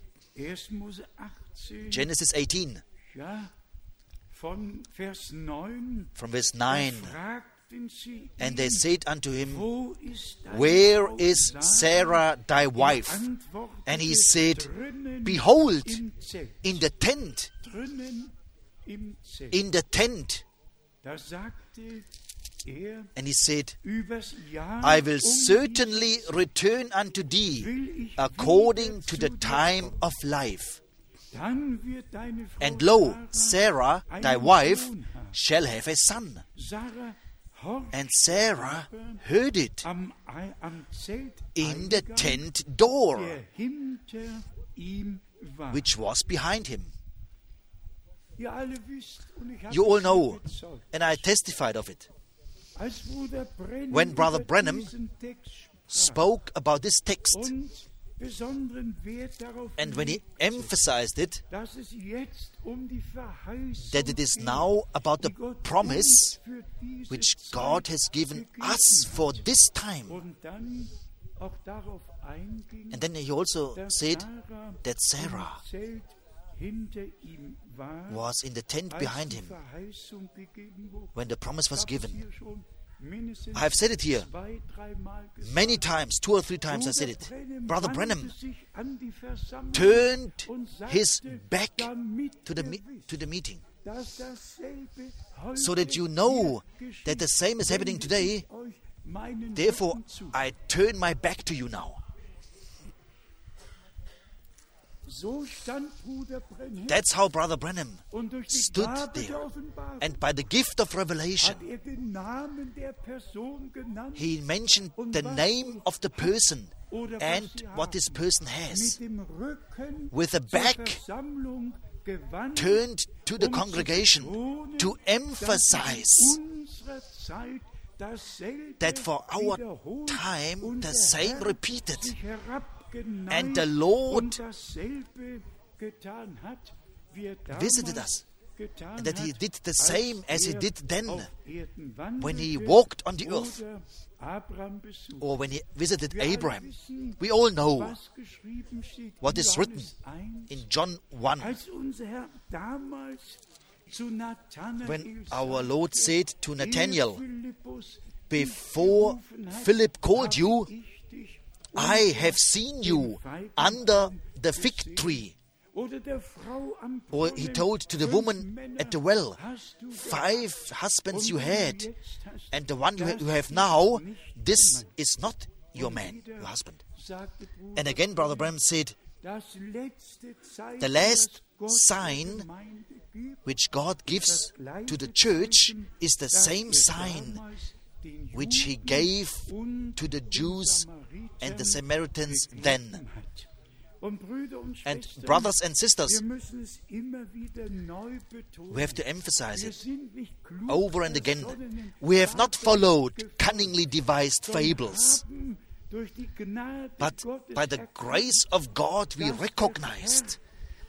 Genesis 18. From verse 9. And they said unto him, Where is Sarah thy wife? And he said, Behold, in the tent. In the tent. And he said, übers Jahr I will certainly return unto thee according to the time of life. dann wird deine Frau And lo, Sarah Sarah, thy wife, shall have a son. Sarah horcht And Sarah heard it am Zelt in the tent door, der hinter ihm war. which was behind him. Ihr alle wisst, und ich habe You all es know, bezeugt, and I testified of it. als Bruder Brennan When Brother über Branham diesen Text sprach Spoke about this text, und besonderen Wert darauf and when he legte, emphasized it, dass es jetzt die Verheißung that it is geht, now about the die Gott promise uns für diese which Zeit God has given gegeben us hat. for this time. Und dann auch darauf einging, And then he also dass said Sarah that Sarah im Zelt hinter ihm war, was in the tent als behind die him Verheißung gegeben wurde. when the promise was Ich habe es given. hier schon mindestens I have said it here 2-3 Mal gesagt. many times, 2 or 3 times I said it. Brother Branham wandte sich an die Versammlung turned und sagte, his back damit to ihr the wisst, meeting, dass dasselbe heute so that you know hier geschieht, that the same is happening wende today. ich euch meinen Therefore, Rücken zu. I turn my back to you now. So stand Bruder Brennan That's how Brother Branham und durch die stood Gabe there. der Offenbarung And by the gift of revelation, hat den Namen der Person genannt he mentioned the name of the person oder and was sie what this haben. person has, Mit dem Rücken with a zur back Versammlung gewandt, turned to the zu congregation betonen, to dass emphasize in unserer Zeit dasselbe that for our wiederholt time und the der same Herr repeated, sich herabgeneigt and the Lord und dasselbe getan hat, wie er visited damals us, getan and that he hat, did the als same as he er did then auf Erden when he wanderte walked on the earth, oder Abraham besuchte. or when he visited Wir alle Abraham. wissen, We all know was geschrieben steht what in is written Johannes 1, in John 1, als unser Herr damals zu Nathanael when sagte, our Lord said to "Ehe Nathanael, Philippus before dich gerufen hat, Philip called habe you, ich dich I unter have seen you den Feigenbaum under the fig gesehen." tree. Oder der Frau am Or he Brunnen, told to the 5 woman Männer at the well, hast du 5 husbands und you den had, du jetzt hast, and the one you das have ist now, nicht this dein Mann. is not your Und man, wieder your husband. sagte Bruder And again, Brother Branham said, das letzte Zeichen, the last das Gott sign der Gemeinde gibt, which God gives to the church is the same sign which he gave to the Jews and the Samaritans then. And brothers and sisters, we have to emphasize it over and again. We have not followed cunningly devised fables, but by the grace of God we recognized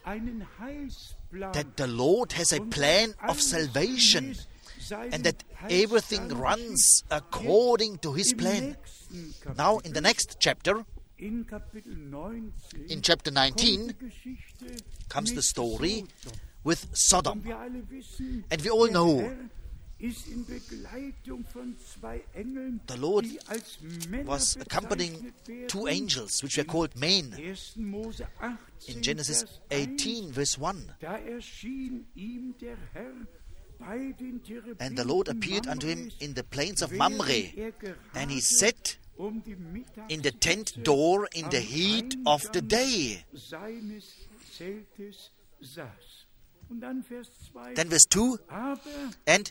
that the Lord has a plan of salvation and that everything runs according to His plan. Now, in the next chapter, in chapter 19, comes the story with Sodom. And we all know the Lord was accompanying 2 angels, which were called men. In Genesis 18, verse 1, and the Lord appeared unto him in the plains of Mamre, and he sat in the tent door in the heat of the day. Then verse 2, and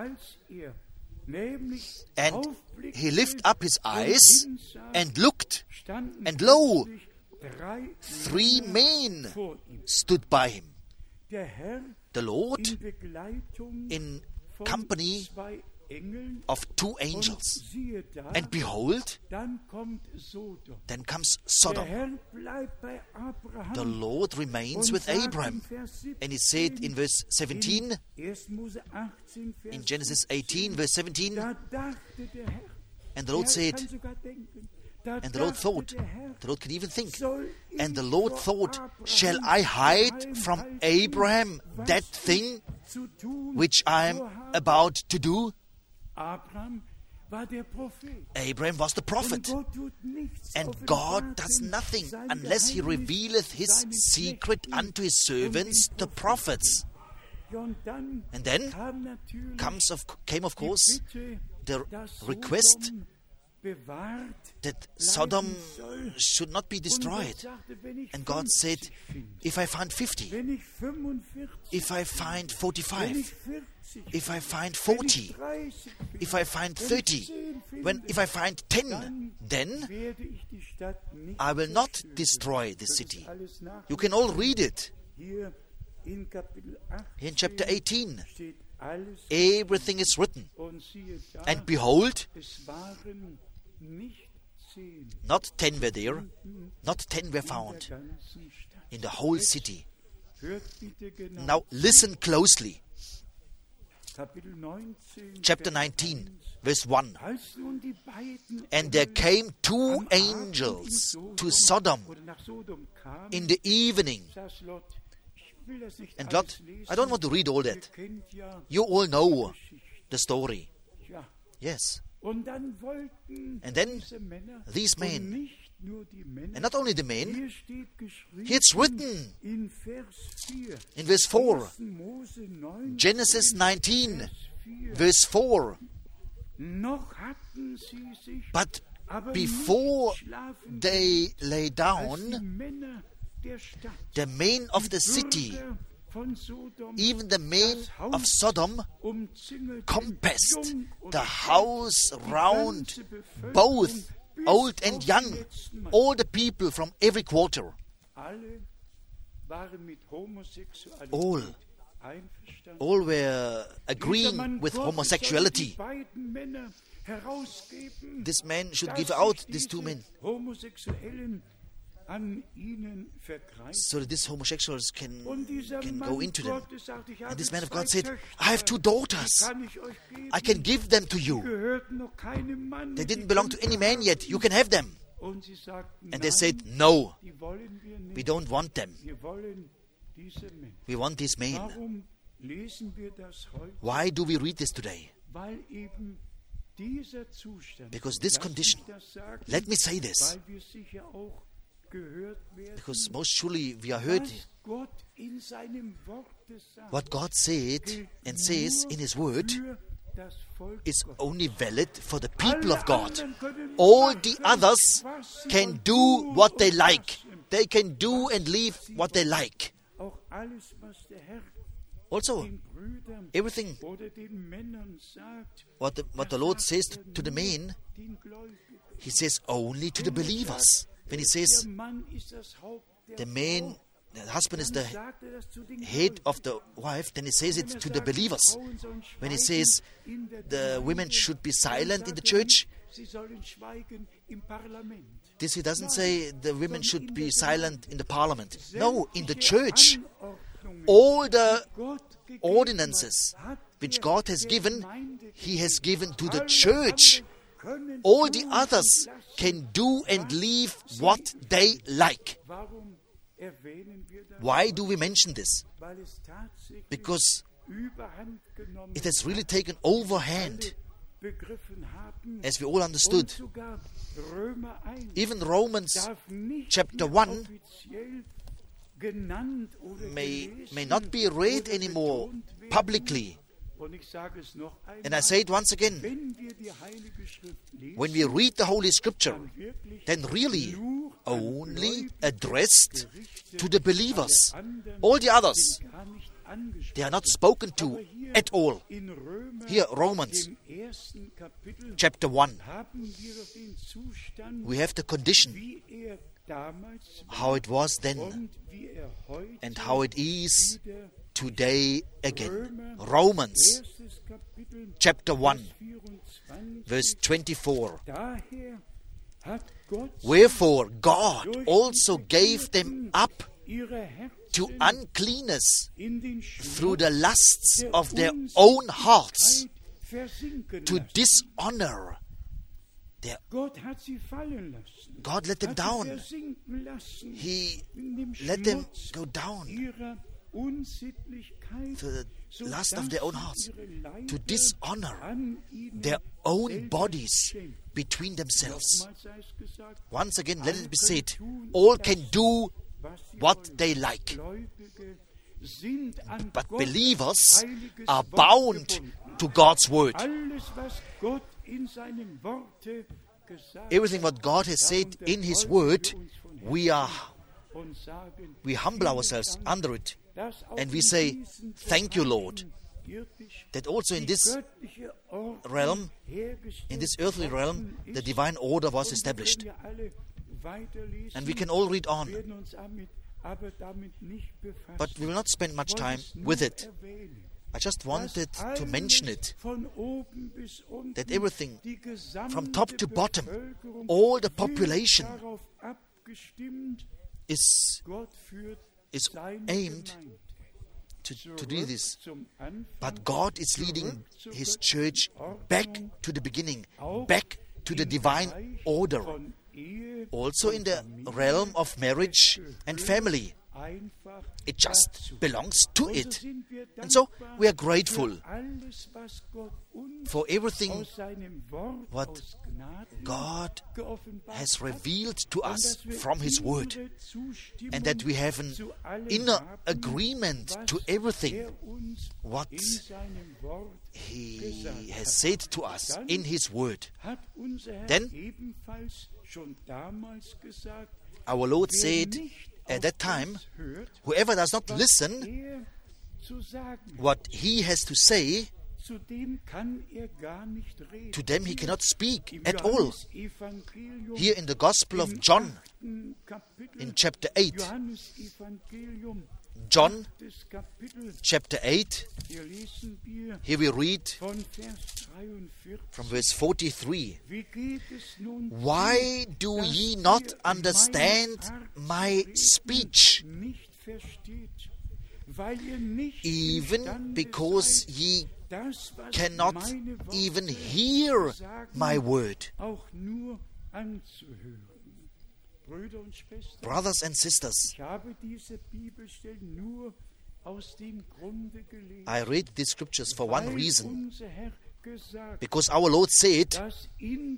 he lifted up his eyes and looked, and lo, 3 men stood by him. The Lord in company of 2 angels. And behold, then comes Sodom. The Lord remains with Abraham. And he said in verse 17, in Genesis 18, verse 17, and the Lord said, and the Lord thought, the Lord can even think, and the Lord thought, shall I hide from Abraham that thing which I am about to do? Abraham was the prophet, and God does nothing unless He revealeth His secret unto His servants, the prophets. And then came, of course, the request that Sodom should not be destroyed. And God said, if I find 50, if I find 45, if I find 40, if I find 30, if I find 10, then I will not destroy the city. You can all read it. Here in chapter 18, everything is written. And behold, not 10 were there, not 10 were found in the whole city. Now listen closely. Chapter 19, verse 1. And there came 2 angels to Sodom in the evening. And Lot, I don't want to read all that. You all know the story. Yes. And then these men, and not only the men, here it's written in verse 4, Genesis 19, verse 4. But before they lay down, the men of the city, even the men of Sodom, compassed the house round, both old and young, all the people from every quarter. All were agreeing with homosexuality. This man should give out these 2 men, so that these homosexuals can go into them. And this man of God said, I have 2 daughters. I can give them to you. They didn't belong to any man yet. You can have them. And they said, no, we don't want them. We want these men. Why do we read this today? Because this condition, let me say this, because most surely we are heard what God said and says in His Word is only valid for the people of God. All the others can do what they like. They can do and leave what they like. Also, everything what the Lord says to the men, He says only to the believers. When He says the husband is the head of the wife, then He says it to the believers. When He says the women should be silent in the church, this He doesn't say the women should be silent in the parliament. No, in the church. All the ordinances which God has given, He has given to the church. All the others can do and leave what they like. Why do we mention this? Because it has really taken overhand, as we all understood. Even Romans chapter 1 may not be read anymore publicly. And I say it once again, when we read the Holy Scripture, then really only addressed to the believers. All the others, they are not spoken to at all. Here, Romans chapter 1, we have the condition, how it was then and how it is today again. Romans chapter 1, verse 24. Wherefore God also gave them up to uncleanness through the lusts of their own hearts, to dishonor their. God let them down. He let them go down to the lust of their own hearts, to dishonor their own bodies between themselves. Once again, let it be said, all can do what they like. But believers are bound to God's word. everything what God has said in His Word, we humble ourselves under it, and we say, thank you, Lord, that also in this realm, in this earthly realm, the divine order was established. And we can all read on, but we will not spend much time with it. I just wanted to mention it, that everything from top to bottom, all the population is aimed to do this. But God is leading His church back to the beginning, back to the divine order, also in the realm of marriage and family. It just belongs to it. And so we are grateful for everything what God has revealed to us from His Word, and that we have an inner agreement to everything what He has said to us in His Word. Then our Lord said at that time, whoever does not listen what He has to say, to them He cannot speak at all. Here in the Gospel of John, in chapter 8, John chapter 8, here we read from verse 43, why do ye not understand my speech? Even because ye cannot even hear my word. Brothers and sisters, I read these scriptures for one reason, because our Lord said, in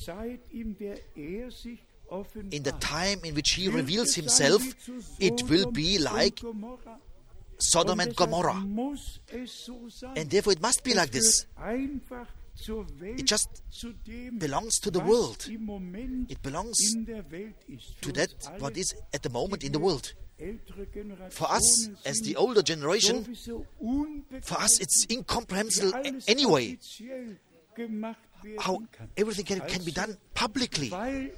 the time in which He reveals Himself, it will be like Sodom and Gomorrah. And therefore it must be like this. It just belongs to the world. It belongs to that what is at the moment in the world. For us, as the older generation, for us it's incomprehensible anyway how everything can be done publicly.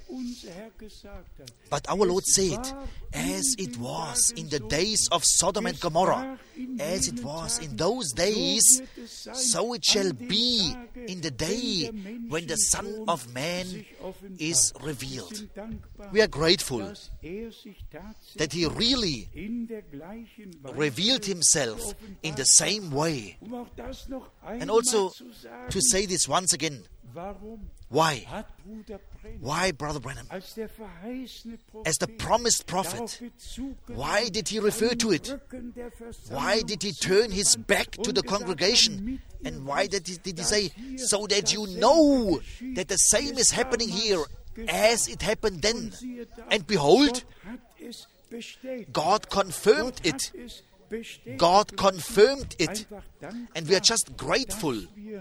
But our Lord said, as it was in the days of Sodom and Gomorrah, as it was in those days, so it shall be in the day when the Son of Man is revealed. We are grateful that He really revealed Himself in the same way. And also to say this once again, why? Why, Brother Branham? As the promised prophet, why did he refer to it? Why did he turn his back to the congregation? And why did he say, so that you know that the same is happening here as it happened then? And behold, God confirmed it. God confirmed it. And we are just grateful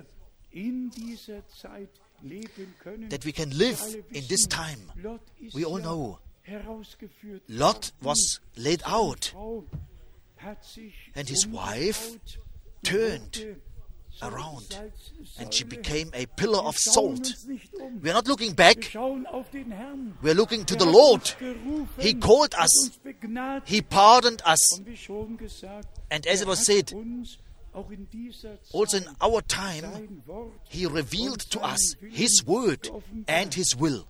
that we can live in this time. We all know Lot was led out, and his wife turned around, and she became a pillar of salt. We are not looking back. We are looking to the Lord. He called us. He pardoned us. And as it was said, also in our time, He revealed to us His word and His will.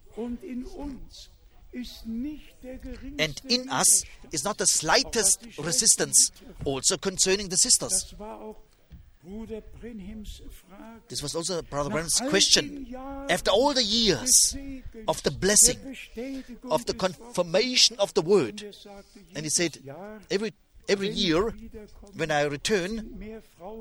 And in us is not the slightest resistance, also concerning the sisters. This was also Brother Branham's question. After all the years of the blessing, of the confirmation of the word, and he said, every year when I return,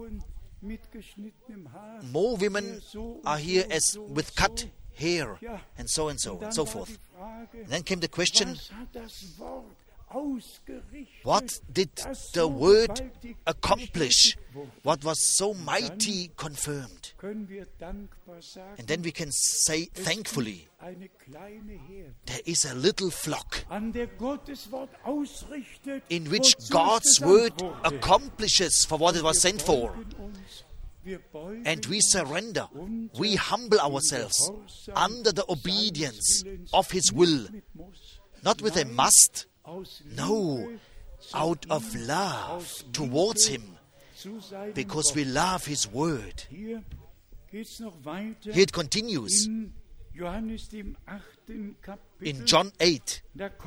more women are here as with cut hair, and so forth. And then came the question, What did the word accomplish? What was so mighty confirmed? And then we can say thankfully, there is a little flock in which God's word accomplishes for what it was sent for. And we surrender, we humble ourselves under the obedience of His will, not with a must, no, out of love towards Him, because we love His word. Here it continues in John 8,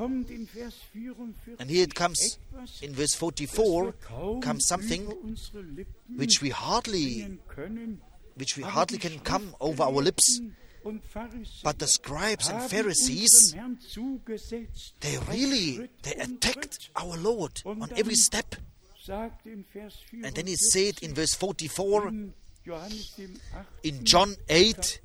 and here it comes in verse 44, comes something which we hardly can come over our lips. But the scribes and Pharisees, they attacked our Lord on every step. And then he said in verse 44, in John 8,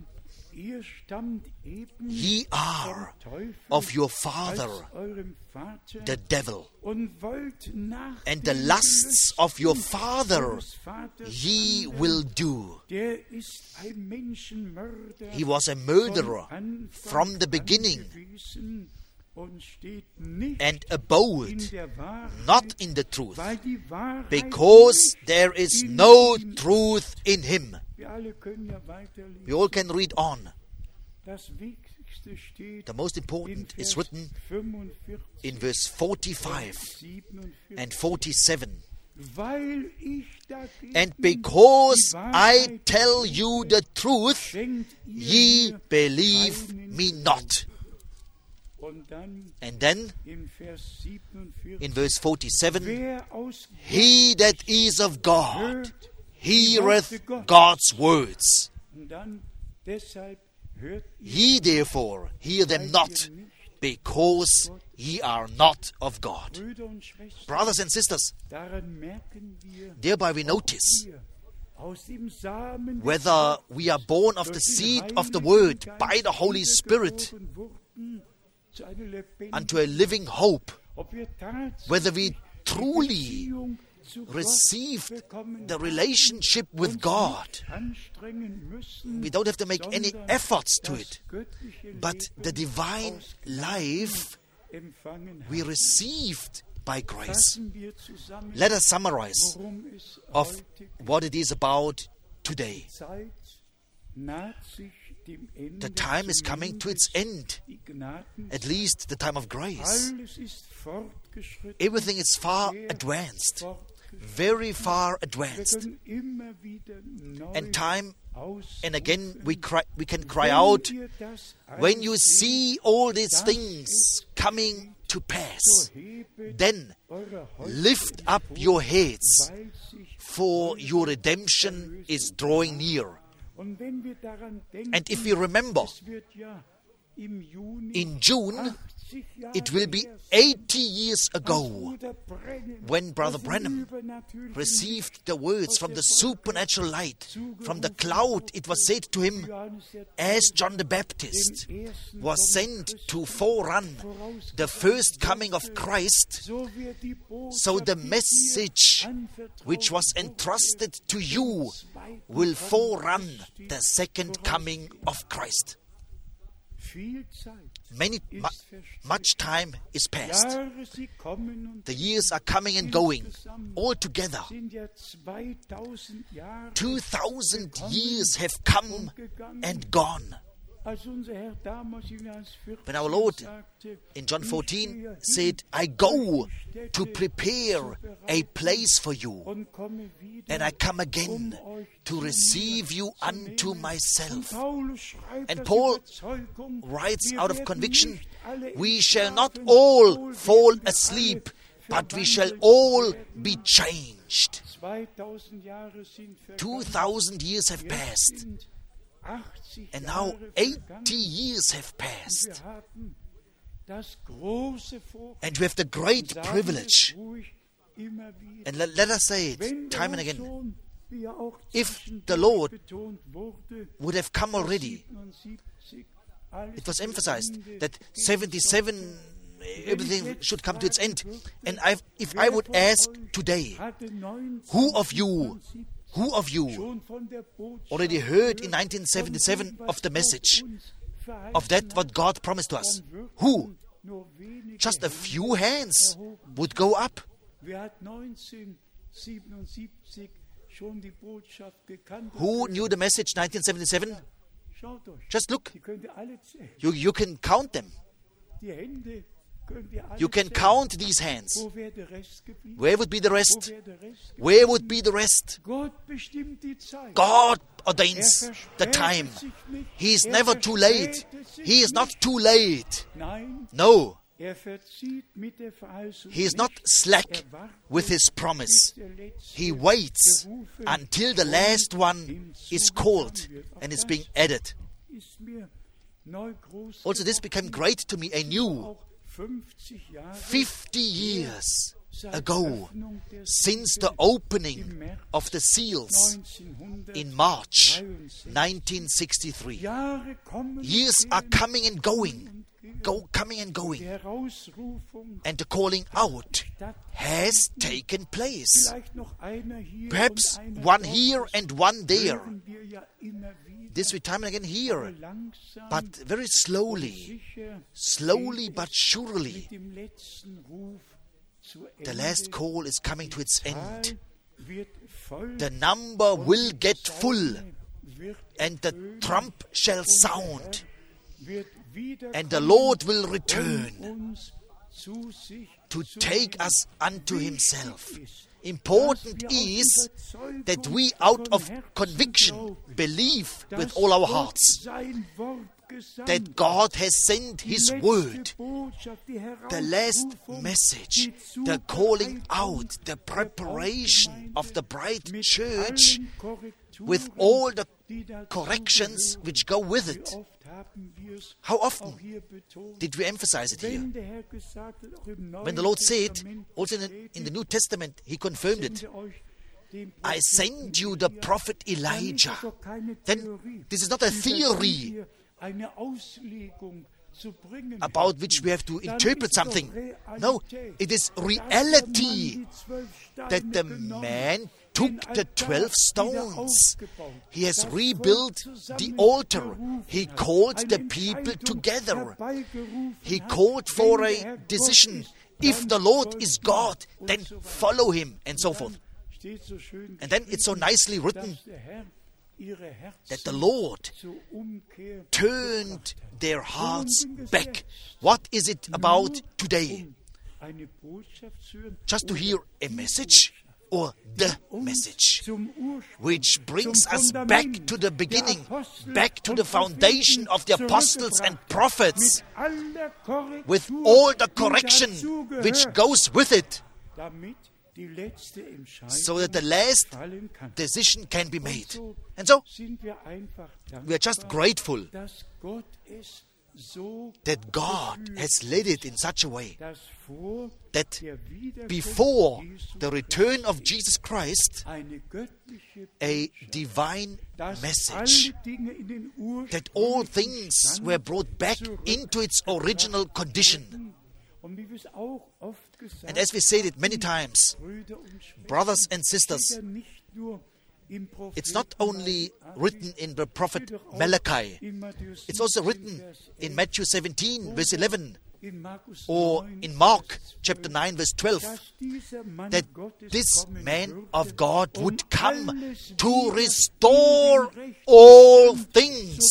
ye are of your father, the devil, and the lusts of your father ye will do. He was a murderer from the beginning, and abode not in the truth, because there is no truth in him. We all can read on. The most important is written in verse 45 and 47. And because I tell you the truth, ye believe me not. And then, in verse 47, he that is of God heareth God's words. Ye therefore hear them not, because ye are not of God. Brothers and sisters, thereby we notice whether we are born of the seed of the Word by the Holy Spirit unto a living hope, whether we truly received the relationship with God. We don't have to make any efforts to it, but the divine life we received by grace. Let us summarize of what it is about today. The time is coming to its end, at least the time of grace. Everything is far advanced, very far advanced. And time and again we can cry out, when you see all these things coming to pass, then lift up your heads, for your redemption is drawing near. And if we remember, in June, it will be 80 years ago when Brother Branham received the words from the supernatural light, from the cloud. It was said to him, as John the Baptist was sent to forerun the first coming of Christ, so the message which was entrusted to you will forerun the second coming of Christ. Much time is past. The years are coming and going all together. 2,000 years have come and gone. When our Lord in John 14 said, I go to prepare a place for you, and I come again to receive you unto myself. And Paul writes out of conviction, we shall not all fall asleep, but we shall all be changed. 2,000 years have passed. And now 80 years have passed. And we have the great privilege. And let us say it time and again. If the Lord would have come already, it was emphasized that 77 everything should come to its end. And if I would ask today, who of you already heard in 1977 of the message of that what God promised to us? Who? Just a few hands would go up. Who knew the message 1977? Just look. You can count them. You can count these hands. Where would be the rest? Where would be the rest? God ordains the time. He is never too late. He is not too late. No. He is not slack with his promise. He waits until the last one is called and is being added. Also, this became great to me anew 50 years ago, since the opening of the seals in March 1963. Years are coming and going, and the calling out has taken place. Perhaps one here and one there. This we time and again hear, but very slowly but surely, the last call is coming to its end. The number will get full, and the trump shall sound, and the Lord will return to take us unto Himself. Important is that we, out of conviction, believe with all our hearts that God has sent His word, the last message, the calling out, the preparation of the bride church, with all the corrections which go with it. How often did we emphasize it here? When the Lord said, also in the New Testament, He confirmed it, I send you the prophet Elijah. Then this is not a theory about which we have to interpret something. No, it is reality that the man took the 12 stones. He has rebuilt the altar. He called the people together. He called for a decision. If the Lord is God, then follow Him, and so forth. And then it's so nicely written that the Lord turned their hearts back. What is it about today? Just to hear a message, or the message, which brings us back to the beginning, back to the foundation of the apostles and prophets, with all the correction which goes with it, so that the last decision can be made. And so, we are just grateful that God has led it in such a way that before the return of Jesus Christ, a divine message, that all things were brought back into its original condition. And as we said it many times, brothers and sisters, it's not only written in the prophet Malachi, it's also written in Matthew 17, verse 11, or in Mark chapter 9, verse 12, that this man of God would come to restore all things.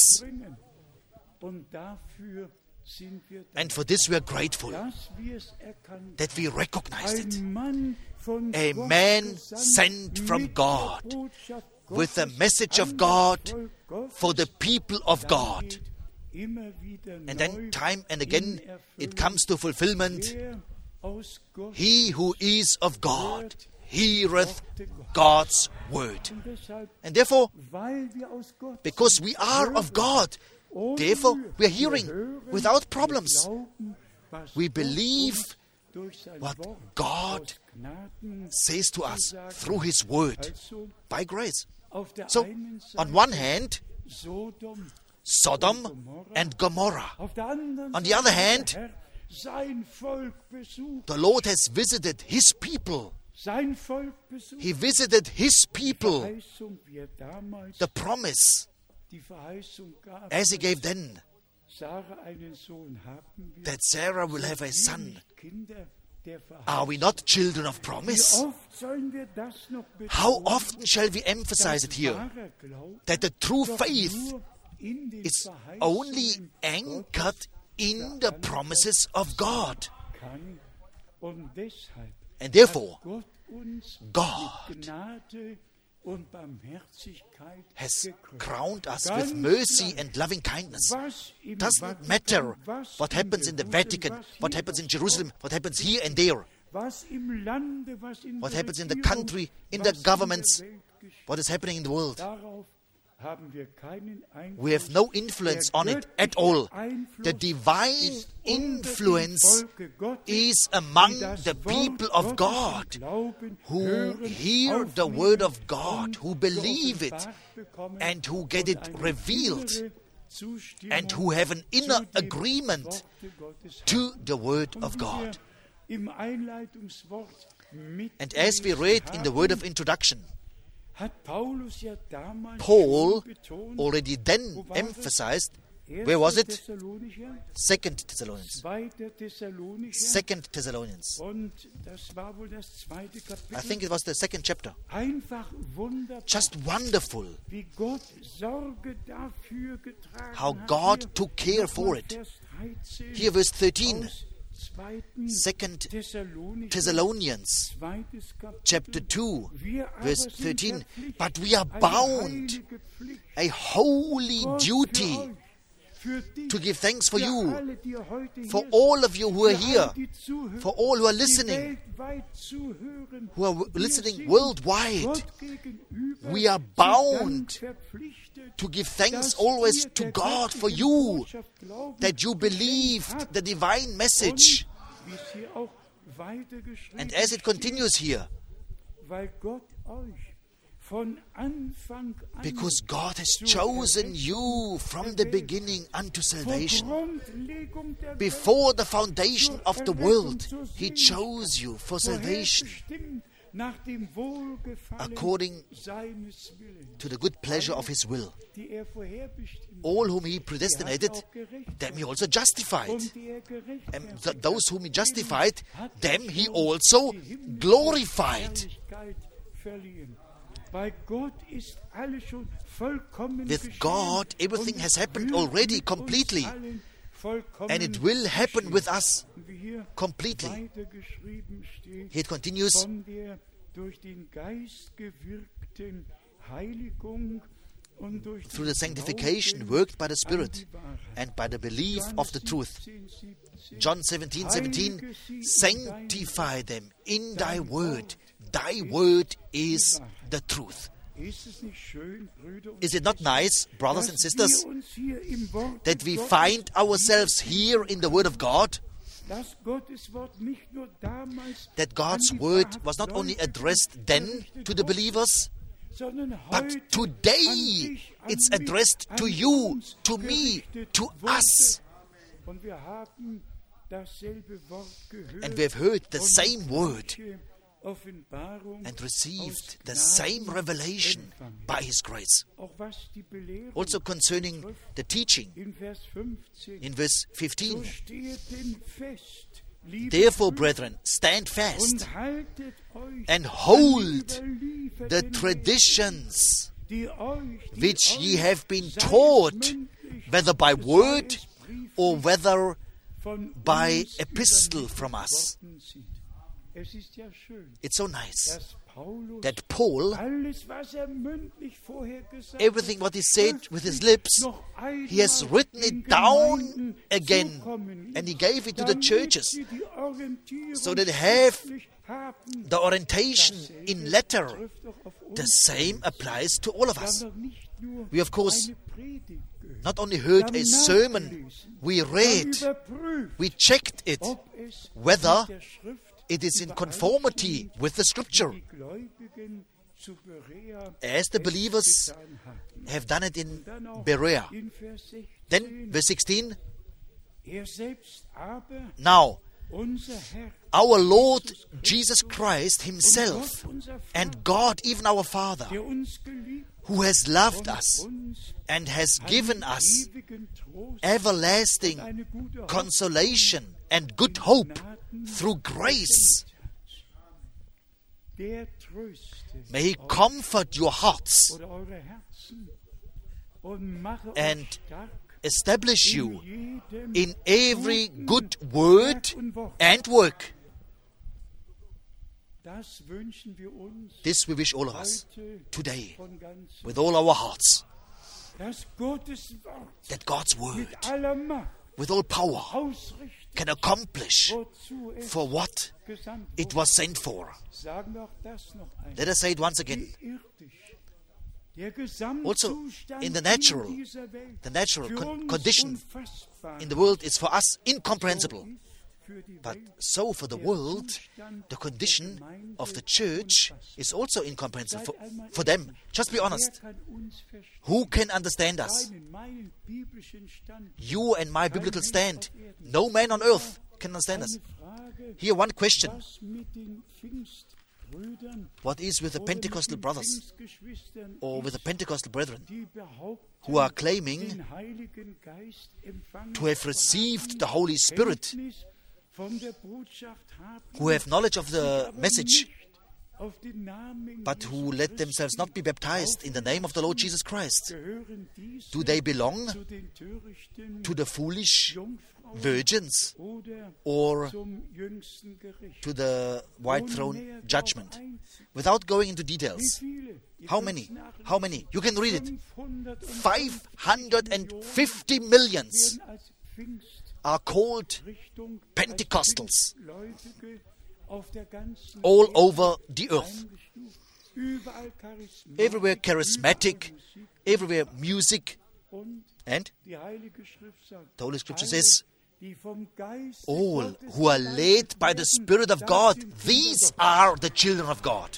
And for this we are grateful that we recognized it. A man sent from God with the message of God for the people of God. And then time and again it comes to fulfillment. He who is of God heareth God's word. And therefore, because we are of God, therefore we are hearing without problems. We believe what God says to us through His word, by grace. So, on one hand, Sodom and Gomorrah. On the other hand, The Lord has visited His people. He visited His people. The promise, as He gave then, that Sarah will have a son. Are we not children of promise? How often shall we emphasize it here? That the true faith is only anchored in the promises of God. And therefore, God has crowned us with mercy and loving kindness. Doesn't matter what happens in the Vatican, what happens in Jerusalem, what happens here and there, what happens in the country, in the governments, what is happening in the world. We have no influence on it at all. The divine influence is among the people of God who hear the word of God, who believe it, and who get it revealed, and who have an inner agreement to the word of God. And as we read in the word of introduction, Paul already then emphasized, where was it? 2 Thessalonians. 2 Thessalonians. I think it was the second chapter. Just wonderful how God took care for it. Here verse 13. 2 Thessalonians chapter 2 verse 13. But we are bound a holy duty to give thanks for you, for all of you who are here, for all who are listening worldwide. We are bound to give thanks always to God for you, that you believed the divine message. And as it continues here, because God has chosen you from the beginning unto salvation. Before the foundation of the world, He chose you for salvation, according to the good pleasure of His will. All whom He predestinated, them He also justified. And those whom He justified, them He also glorified. With God, everything has happened already completely, and it will happen with us completely. It continues, through the sanctification worked by the Spirit and by the belief of the truth. John 17:17, sanctify them in thy word. Thy word is the truth. Is it not nice, brothers and sisters, that we find ourselves here in the Word of God? That God's Word was not only addressed then to the believers, but today it's addressed to you, to me, to us. And we have heard the same word and received the same revelation by His grace. Also concerning the teaching, in verse 15, therefore, brethren, stand fast and hold the traditions which ye have been taught, whether by word or whether by epistle from us. It's so nice that Paul, everything what he said with his lips, he has written it down again, and he gave it to the churches so that they have the orientation in letter. The same applies to all of us. We, of course, not only heard a sermon, we read, we checked it, whether it is in conformity with the Scripture, as the believers have done it in Berea. Then, verse 16, Now, our Lord Jesus Christ Himself and God, even our Father, who has loved us and has given us everlasting consolation and good hope through grace, may He comfort your hearts and establish you in every good word and work. This we wish all of us today with all our hearts, that God's Word with all power can accomplish for what it was sent for. Let us say it once again. Also, in the natural condition in the world is for us incomprehensible. But so for the world, the condition of the church is also incomprehensible for them. Just be honest. Who can understand us? You and my biblical stand. No man on earth can understand us. Here one question. What is with the Pentecostal brothers or with the Pentecostal brethren who are claiming to have received the Holy Spirit, who have knowledge of the message, but who let themselves not be baptized in the name of the Lord Jesus Christ? Do they belong to the foolish virgins or to the white throne judgment? Without going into details, how many? You can read it. 550 millions are called Pentecostals all over the earth. Everywhere charismatic, everywhere music, and the Holy Scripture says, all who are led by the Spirit of God, these are the children of God.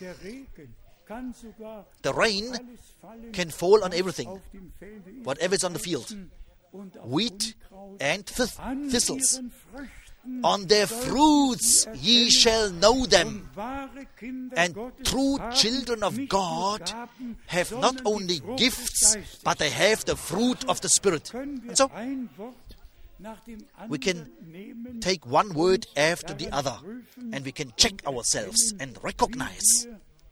The rain can fall on everything, whatever is on the field, wheat and thistles. On their fruits ye shall know them. And true children of God have not only gifts, but they have the fruit of the Spirit. And so, we can take one word after the other, and we can check ourselves and recognize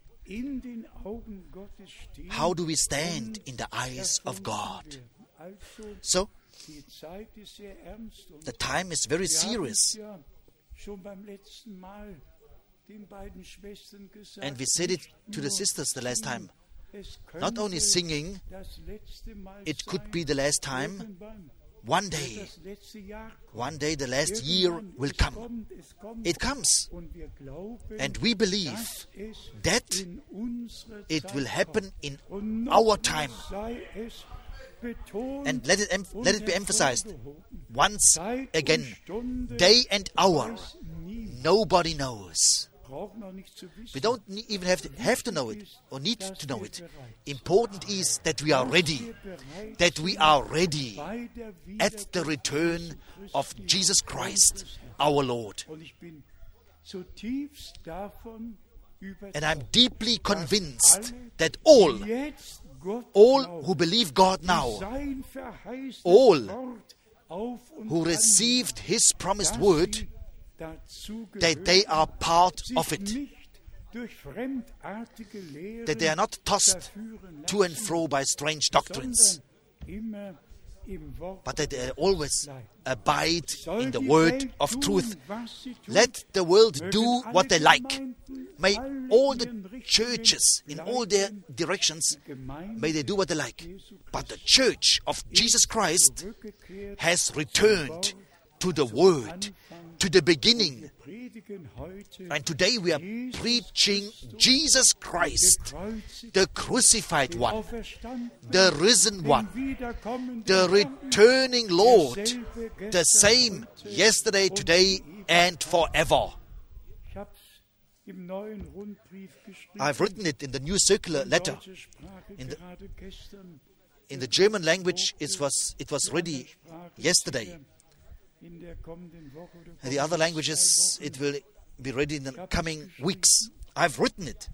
how do we stand in the eyes of God. So, the time is very serious. And we said it to the sisters the last time. Not only singing, it could be the last time. One day the last year will come. It comes. And we believe that it will happen in our time. And let it be emphasized once again, day and hour, nobody knows. We don't even have to know it or need to know it. Important is that we are ready. That we are ready at the return of Jesus Christ, our Lord. And I'm deeply convinced that all who believe God now, all who received His promised word, that they are part of it. That they are not tossed to and fro by strange doctrines, but that they always abide in the word of truth. Let the world do what they like. May all the churches in all their directions, may they do what they like. But the church of Jesus Christ has returned to the word, to the beginning. And today we are preaching Jesus Christ, the crucified one, the risen one, the returning Lord, the same yesterday, today, and forever. I've written it in the new circular letter. In the German language, it was ready yesterday. In the other languages, it will be ready in the coming weeks. I've written it.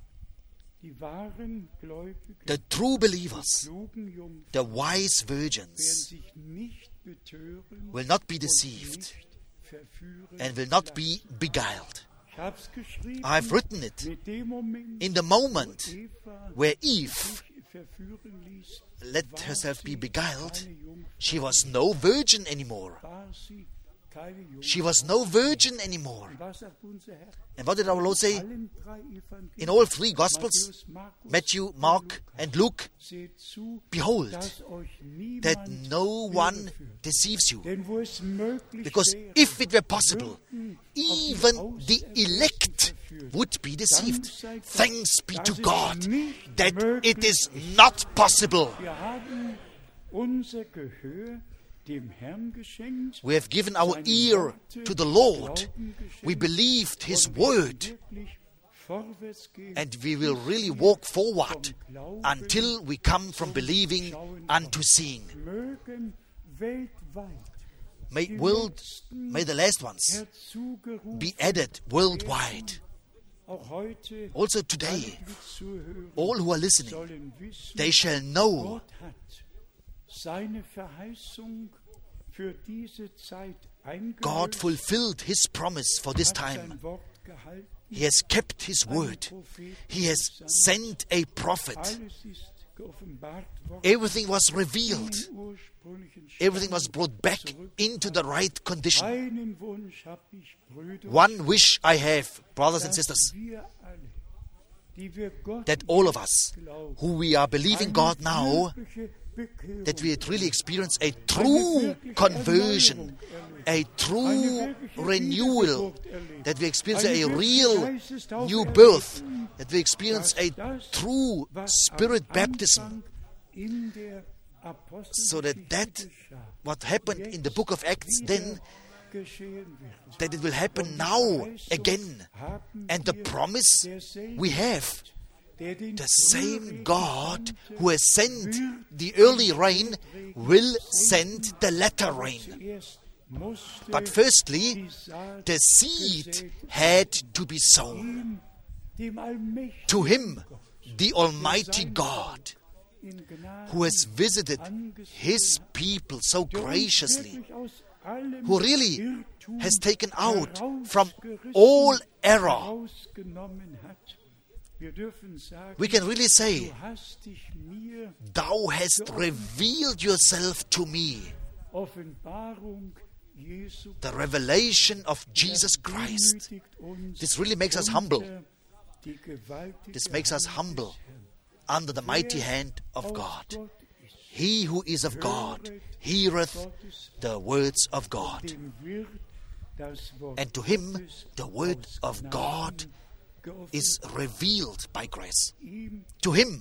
The true believers, the wise virgins, will not be deceived and will not be beguiled. I've written it in the moment where Eve let herself be beguiled. She was no virgin anymore. She was no virgin anymore. And what did our Lord say? In all three Gospels, Matthew, Mark, and Luke, behold, that no one deceives you. Because if it were possible, even the elect would be deceived. Thanks be to God that it is not possible. We have given our ear to the Lord. We believed His word. And we will really walk forward until we come from believing unto seeing. May the last ones be added worldwide. Also today, all who are listening, they shall know God fulfilled His promise for this time. He has kept His word. He has sent a prophet. Everything was revealed. Everything was brought back into the right condition. One wish I have, brothers and sisters, that all of us who we are believing God now, that we had really experienced a true conversion, a true renewal, that we experience a real new birth, that we experience a true spirit baptism, so that what happened in the book of Acts then, that it will happen now again. And the promise we have, the same God who has sent the early rain will send the latter rain. But firstly, the seed had to be sown. To Him, the Almighty God, who has visited His people so graciously, who really has taken out from all error, we can really say, Thou hast revealed yourself to me. The revelation of Jesus Christ. This really makes us humble. This makes us humble under the mighty hand of God. He who is of God heareth the words of God. And to him the word of God is revealed by grace. To him,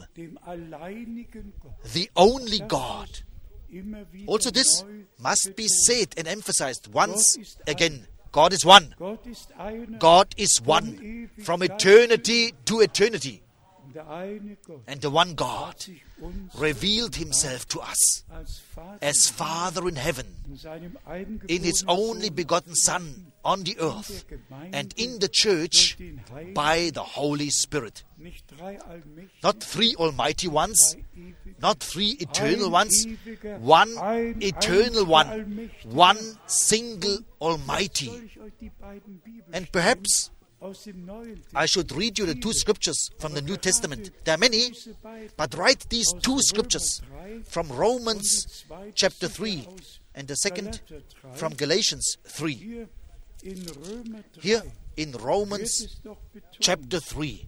the only God. Also this must be said and emphasized once again. God is one. God is one from eternity to eternity. And the one God revealed himself to us as Father in heaven, in his only begotten Son on the earth, and in the church by the Holy Spirit. Not three almighty ones, not three eternal ones, one eternal one, one single almighty. And perhaps I should read you the two scriptures from the New Testament. There are many, but write these two scriptures from Romans chapter 3 and the second from Galatians 3. Here in Romans chapter 3.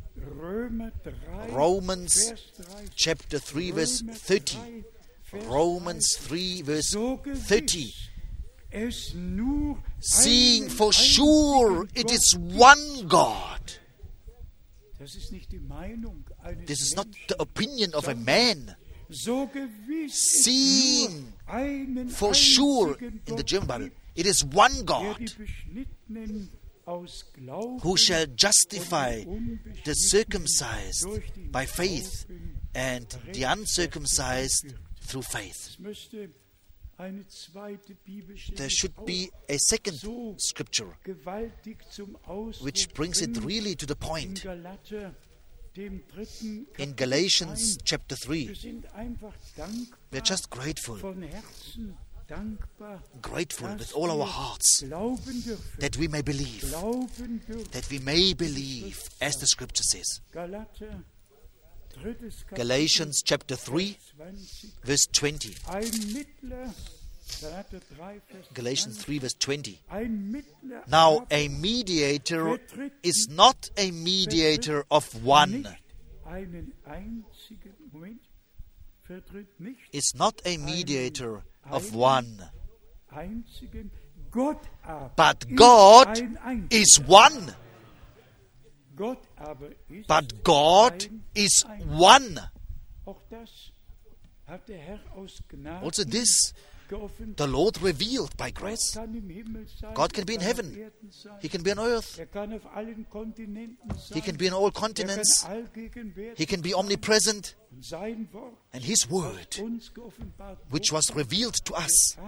Romans chapter 3 verse 30. Romans 3 verse 30. Seeing for sure it is one God. This is not the opinion of a man. Seeing for sure in the German Bible, it is one God who shall justify the circumcised by faith and the uncircumcised through faith. there should be a second scripture which brings it really to the point. In Galatians chapter 3, we are just grateful with all our hearts that we may believe, as the scripture says. Galatians chapter 3, verse 20. Galatians 3 verse 20. Now a mediator is not a mediator of one. Is not a mediator of one. But God is one. But God is one. Also this the Lord revealed by grace. God can be in heaven. He can be on earth. He can be in all continents. He can be omnipresent. And His word, which was revealed to us,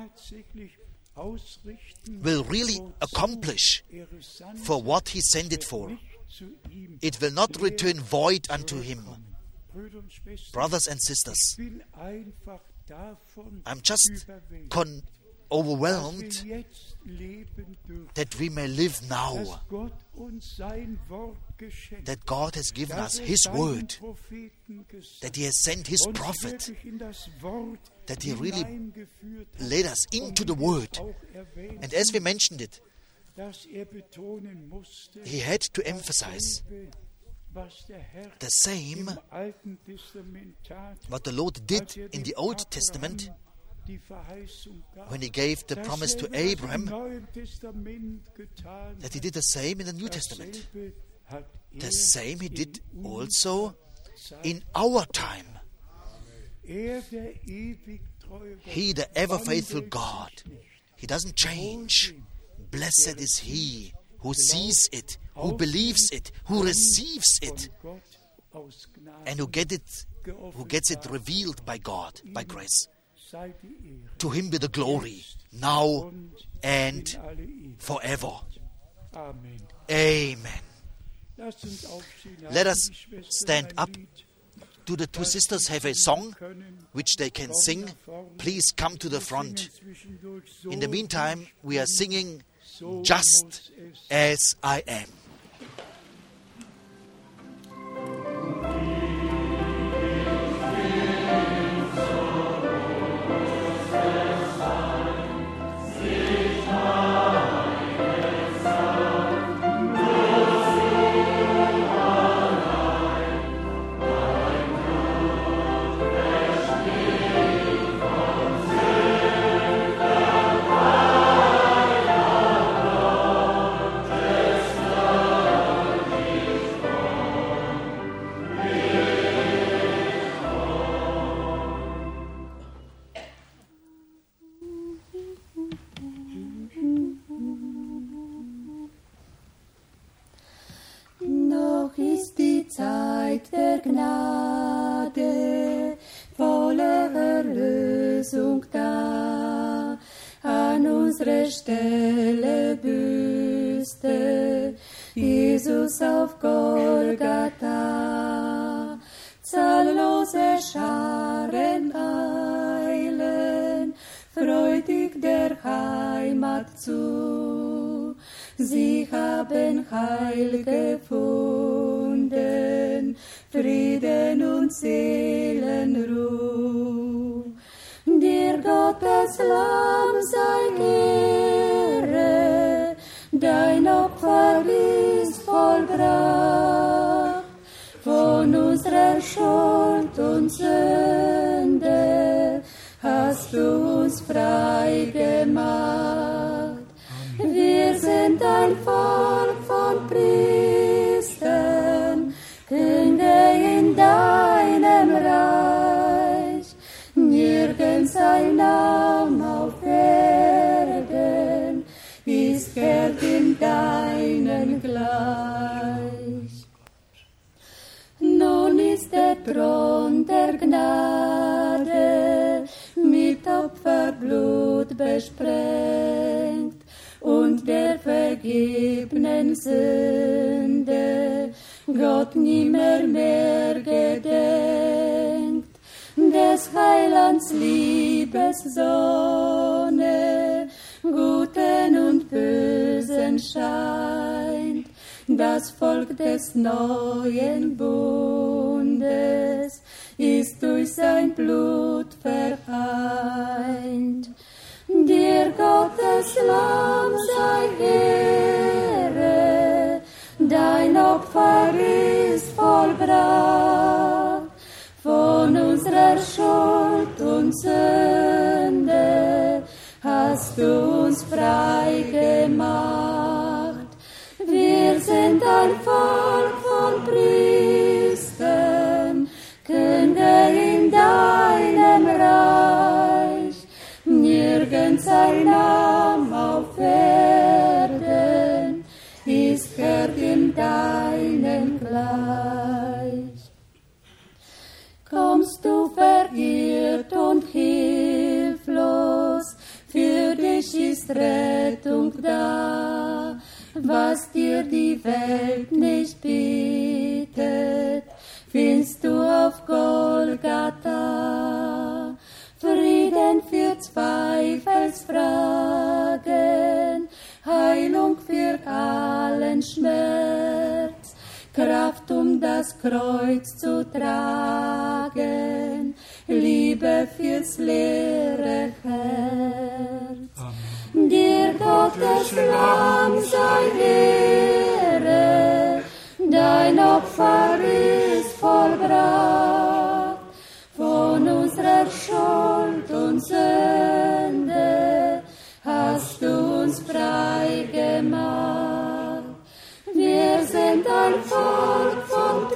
will really accomplish for what He sent it for. It will not return void unto Him. Brothers and sisters, I'm just overwhelmed that we may live now, that God has given us His word, that He has sent His prophet, that He really led us into the word. And as we mentioned it, He had to emphasize the same what the Lord did in the Old Testament when He gave the promise to Abraham, that He did the same in the New Testament. The same He did also in our time. He, the ever faithful God, He doesn't change. Blessed is he who sees it, who believes it, who receives it, and who gets it revealed by God, by grace. To Him be the glory, now and forever. Amen. Let us stand up. Do the two sisters have a song which they can sing? Please come to the front. In the meantime, we are singing Just As I Am. Stelle büßte Jesus auf Golgatha. Zahllose Scharen eilen freudig der Heimat zu. Sie haben Heil gefunden, Frieden und Seelenruhe. Dir Gottes Lamm sei Ehre, dein Opfer ist vollbracht. Von unserer Schuld und Sünde hast du uns frei gemacht. Wir sind ein Volk von Priestern, Könige in deinem Reich. Nirgends ein Name auf Erden ist wert in deinen gleich. Nun ist der Thron der Gnade mit Opferblut besprengt und der vergebenen Sünde Gott nimmer mehr gedenkt. Des Heilands Liebessonne Guten und Bösen scheint, das Volk des neuen Bundes ist durch sein Blut vereint. Dir Gottes Lamm sei Ehre, dein Opfer ist vollbracht, von unserer Schuld und Sünde hast du uns frei gemacht. Wir sind ein Volk von Priestern, Könige in deinem Reich. Nirgends ein Name auf Erden ist Herr in deinem gleich. Kommst du verirrt und hilflos, für dich ist Rettung da. Was dir die Welt nicht bietet, findest du auf Golgatha. Frieden für Zweifelsfragen, Heilung für allen Schmerz, Kraft das Kreuz zu tragen, Liebe fürs leere Herz. Amen. Dir Gottes Lamm sei Ehre, dein Opfer ist vollbracht, von unserer Schuld und Sünde hast du uns frei gemacht. Wir sind ein Volk von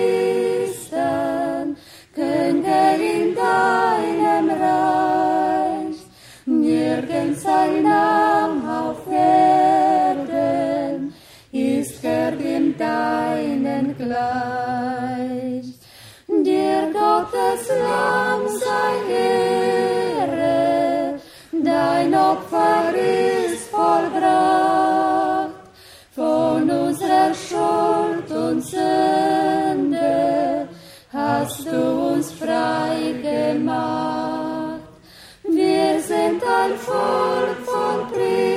Priestern, Könige in deinem Reich. Nirgends ein Name auf Erden ist Herr in deinen gleich. Dir Gottes Lamm sei Ehre, dein Opfer ist vollbracht, von unserer Schuld und Sünde hast du uns frei gemacht. Wir sind ein Volk von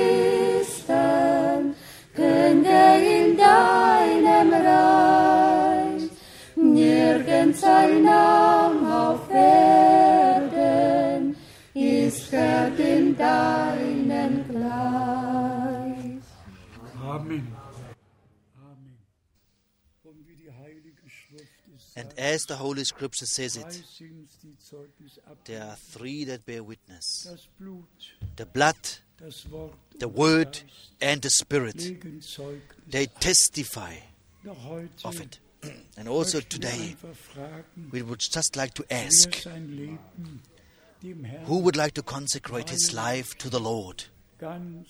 Priestern, Könige in deinem Reich. Nirgends ein Name auf Erden ist Herr in deinen gleich. Amen. Amen. Und wie die Heilige Schrift es And sagt, as the Holy Scripture says drei it, sind's, die Zeugnis there are ablegen. three that bear witness: Das Blut, the blood, das Wort the und Word, der Geist and the Spirit. legen Zeugnis. They testify Noch heute of it. And also möchten wir today, einfach fragen, we would just like to wer ask, sein Leben dem Herrn who would like to consecrate his life to the Lord? ganz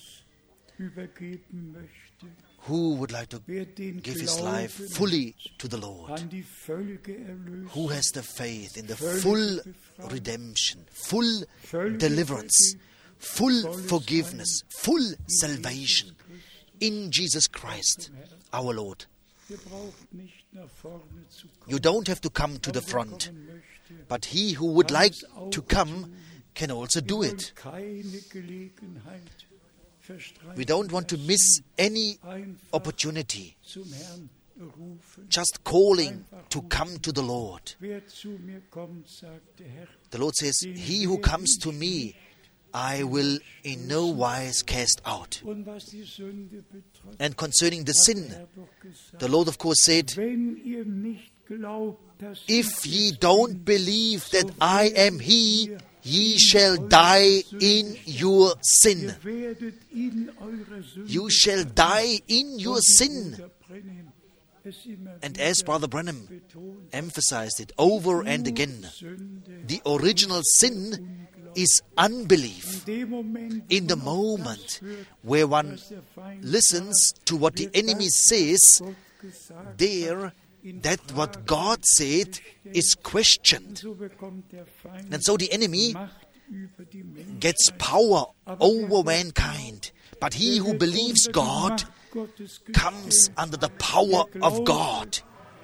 übergeben möchte, Who would like to wer den give his life Glauben fully to the Lord? an die Völkererlösung, Who has the faith in the völlige full Befreiung, redemption, full völlige deliverance, Vergebung, full volles forgiveness, Heil full in salvation Jesus Christus in Jesus Christ, our Lord? Ihr braucht nicht nach vorne zu kommen. You don't have to come to the Aber wer front, kommen möchte, but he who would kann like es auch to come tun. can also Wir do wollen it. keine Gelegenheit verstreichen We don't want to miss any einfach opportunity, zum Herrn rufen. just calling to come to the Lord. Wer zu mir kommt, sagt der Herr, The Lord says, he who comes to me, I will in no wise cast out. und was die Sünde betrifft, And concerning the hat sin, er doch gesagt, the Lord of course said, wenn ihr nicht glaubt, dass if ich ye es don't bin, believe that I am he, ye shall die in your sin. ihr werdet in eurer Sünde You shall die in your und die sin. Bruder Brennan es immer And wieder as Brother Branham betont, emphasized it over and again, Sünde, the original sin is unbelief. in dem Moment, In the wo man auch moment das hört, where one was der Feind listens sagt, to what the wird enemy das, says, was Gott gesagt there hat, in that Frage what God said is gestellt. questioned. So bekommt der Feind And so the enemy Macht gets power over mankind. But he who believes God comes under the power of God.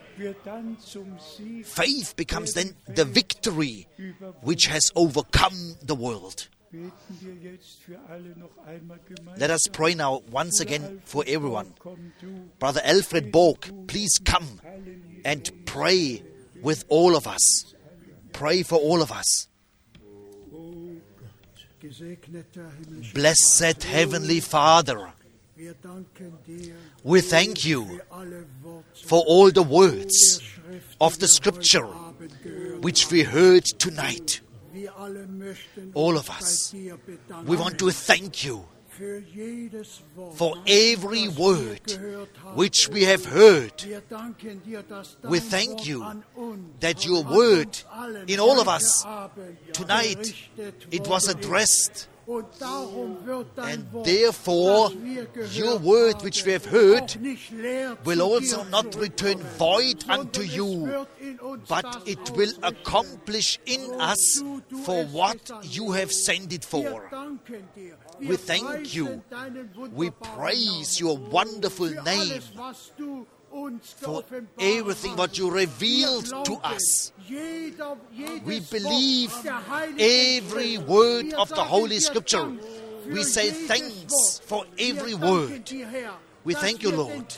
Faith becomes then the victory which has overcome the world. Let us pray now once again for everyone. Brother Alfred Borg, please come and pray with all of us. Pray for all of us. Blessed Heavenly Father, we thank you for all the words of the Scripture which we heard tonight. All of us, we want to thank you for every word which we have heard. We thank you that your word in all of us tonight, it was addressed. And therefore, your word which we have heard will also not return void unto you, but it will accomplish in us for what you have sent it for. We thank you. We praise your wonderful name for everything what you revealed to us. We believe every word of the Holy Scripture. We say thanks for every word. We thank you, Lord,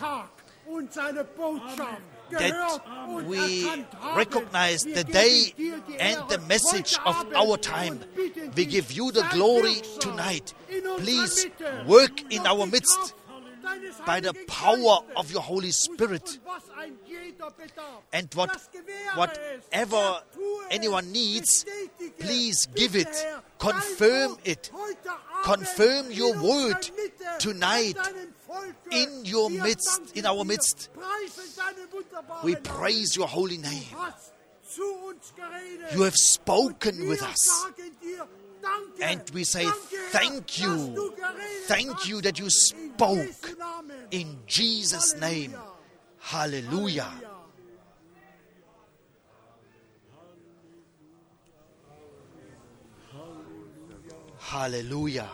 that we recognize the day and the message of our time. We give you the glory tonight. Please work in our midst by the power of your Holy Spirit. And whatever anyone needs, please give it. Confirm it. Confirm your word tonight in your midst, in our midst. We praise your holy name. You have spoken with us. And we say thank you. Thank you that you spoke in Jesus' name. Hallelujah. Hallelujah.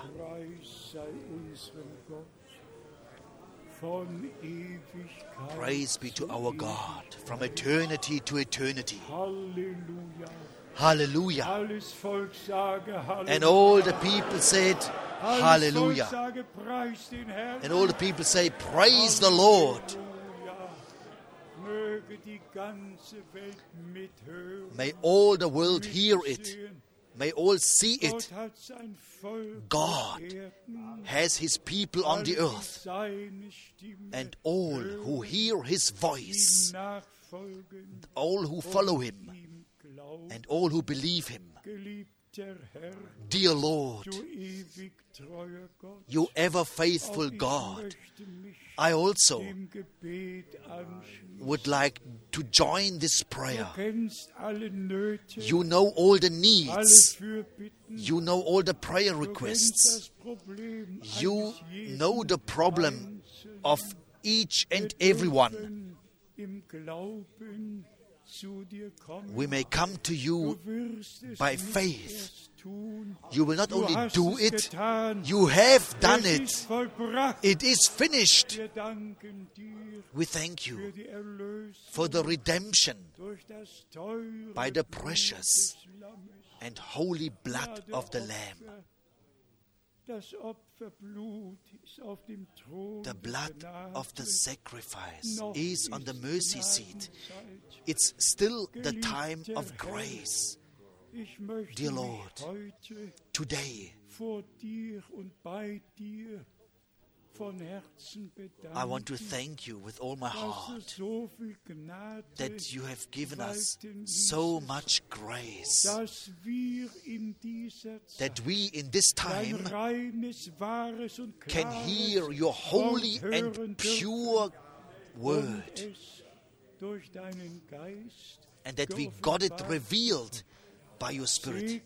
Praise be to our God from eternity to eternity. Hallelujah. And all the people said, Hallelujah. And all the people say, praise the Lord. May all the world hear it. May all see it. God has his people on the earth, and all who hear his voice, all who follow him, and all who believe him. Dear Lord, you ever faithful God, I also would like to join this prayer. You know all the needs. You know all the prayer requests. You know the problem of each and every one. We may come to you by faith. You will not only do it, you have done it. It is finished. We thank you for the redemption by the precious and holy blood of the Lamb. The blood of the sacrifice is on the mercy seat. It's still the time of grace. Dear Lord, today I want to thank you with all my heart that you have given us so much grace, that we in this time can hear your holy and pure word, and that we got it revealed by your Spirit.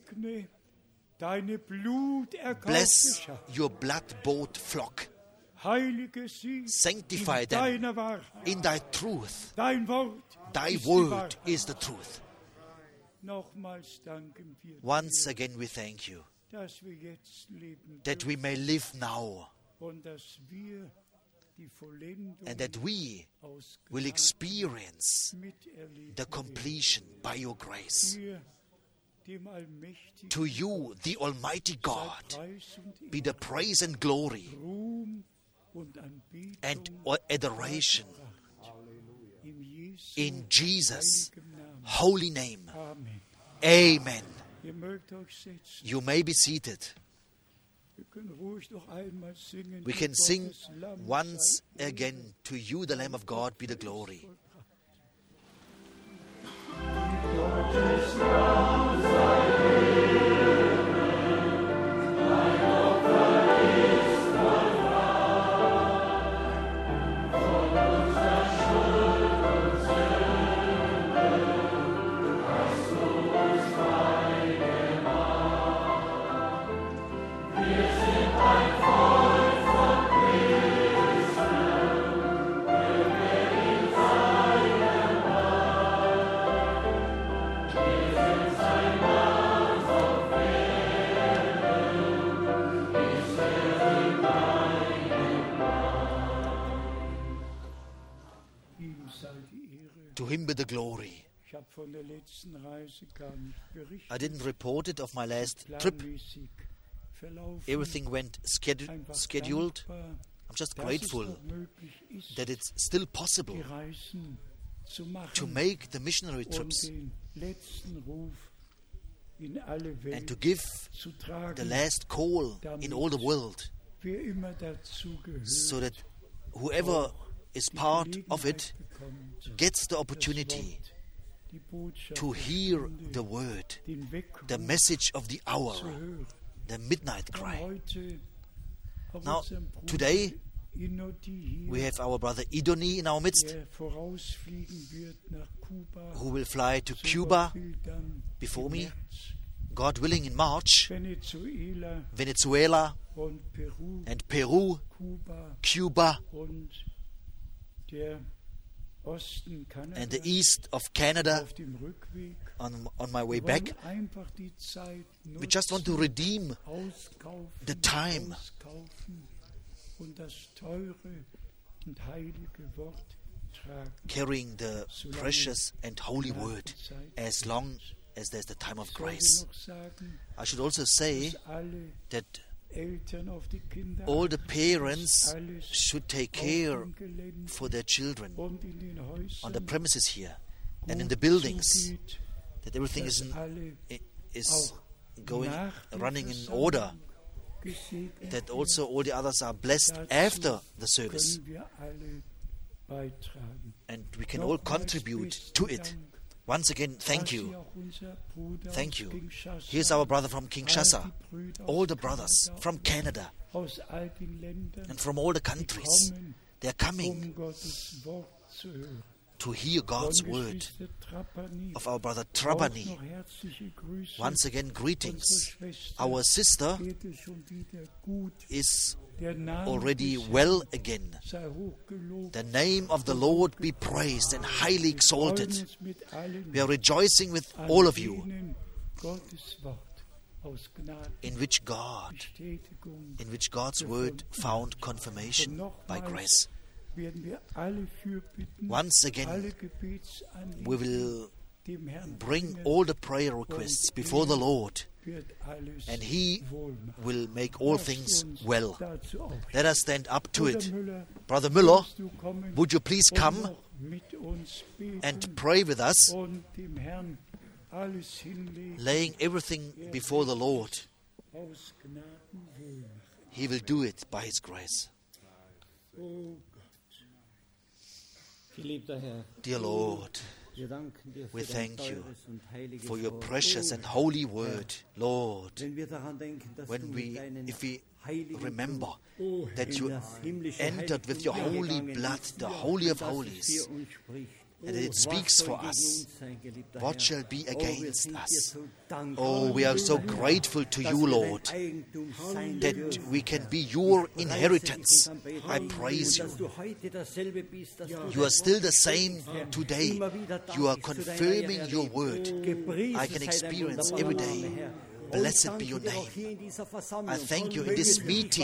Bless your blood-bought flock. Sanctify them in thy truth. Thy word is the truth. Nochmals danken wir Once again we thank you dir, dass wir jetzt leben that we may live now und dass wir die Vollendung and that we aus will Gnade experience miterleben the completion by your grace. wir dem Allmächtigen To you, the Almighty sei God, Preis und be the praise and glory Ruhm und Anbetung and adoration in Jesu in Jesus' heiligem Namen. holy name. Amen. Amen. Ihr mögt euch setzen. You may be seated. Wir können ruhig noch einmal singen. We Du can sing Gottes Lamm once sei again, to you, the Lamb of God, be the glory. Ihm sei die Ehre. To him be the glory. Ich habe von der letzten Reise gar nicht berichtet. I didn't report it of my last trip. Planmäßig verlaufen. Everything went Einfach scheduled. dankbar, I'm just dass grateful es noch möglich ist, that it's still possible die Reisen zu machen to make the missionary und trips den letzten Ruf in alle and Welt to give zu tragen, the last call in all the world, wer immer dazu gehört, so that whoever is die part Gelegenheit of it bekommt, gets the das opportunity Wort, die Botschaft to der hear Stunde, the word, den Weckruf the message of the hour, zu hören. the midnight Und cry. heute auf Now, unserem Bruder today, Inoti hier, We have our brother Idoni in our midst, der vorausfliegen wird nach Kuba, who will fly to so Cuba Gott will dann before im me, März, God willing, in March, Venezuela Venezuela und Peru, and Peru, Kuba Cuba, und der Osten Kanadas and the east of Canada auf dem Rückweg. on my way Wir back. wollen einfach die Zeit We just want to redeem auskaufen, the time. auskaufen und das teure und heilige Wort tragen. carrying the precious and holy word as long as there's the time of Ich sollte grace. noch sagen, I should also say dass alle that Eltern auf die Kinder all the achten, parents alles should take auf care dem Gelände for their children und in den Häusern on the premises here and in gut the buildings, zugeht, that everything dass is alle is auch going nach der running in Versammlung order, gesegnet that werden. also all the others are blessed Dazu after the service, können wir alle beitragen. and we can all contribute to it. Once again, thank you. Thank you. Here's our brother from Kinshasa, all the brothers from Canada and from all the countries. They're coming to hear God's word. Of our brother Trabani, once again, greetings. Our sister is already well again. The name of the Lord be praised and highly exalted. We are rejoicing with all of you, in which God's word found confirmation by grace. Once again, we will bring all the prayer requests before the Lord, and He will make all things well. Let us stand up to it. Brother Müller, would you please come and pray with us, laying everything before the Lord. He will do it by His grace. Dear Lord, we thank you for your precious and holy word, Lord. If we remember that you entered with your holy blood, the Holy of Holies, and that it speaks for us. What shall be against us? Oh, we are so grateful to you, Lord, that we can be your inheritance. I praise you. You are still the same today. You are confirming your word. I can experience every day. Blessed be your name. I thank you in this meeting.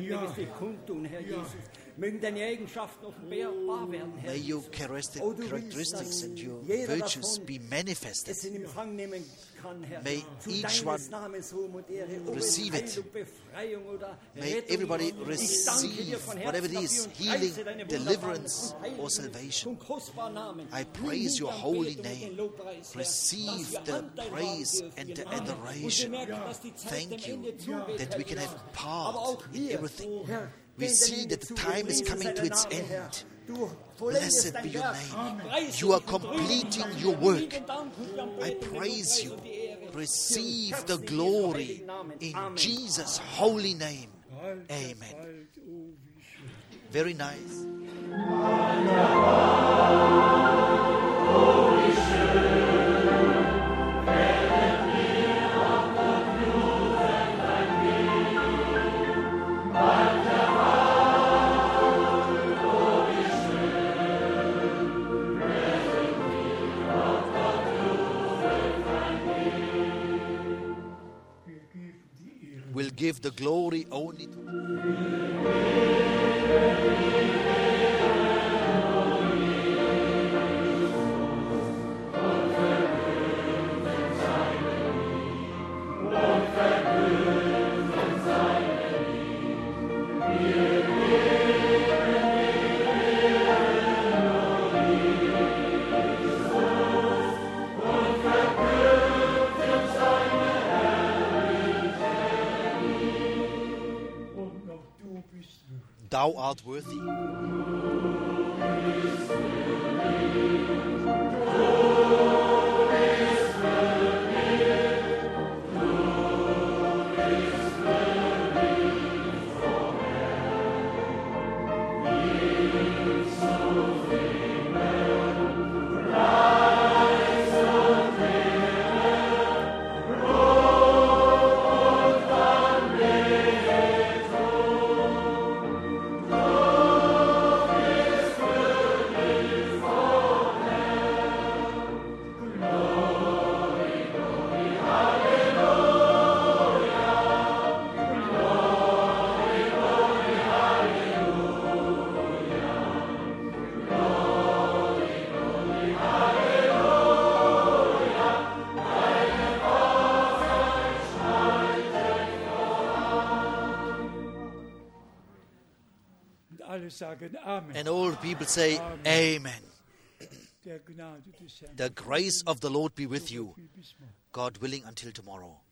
May your characteristics and your virtues be manifested. May each one receive it. May everybody receive whatever it is, healing, deliverance, or salvation. I praise your holy name. Receive the praise and the adoration. Thank you that we can have part in everything. We see that the time is coming to its end. Blessed be your name. You are completing your work. I praise you. Receive the glory in Jesus' holy name. Amen. Very nice. Will give the glory only to Thou art worthy. And all people say, Amen. The grace of the Lord be with you. God willing, until tomorrow.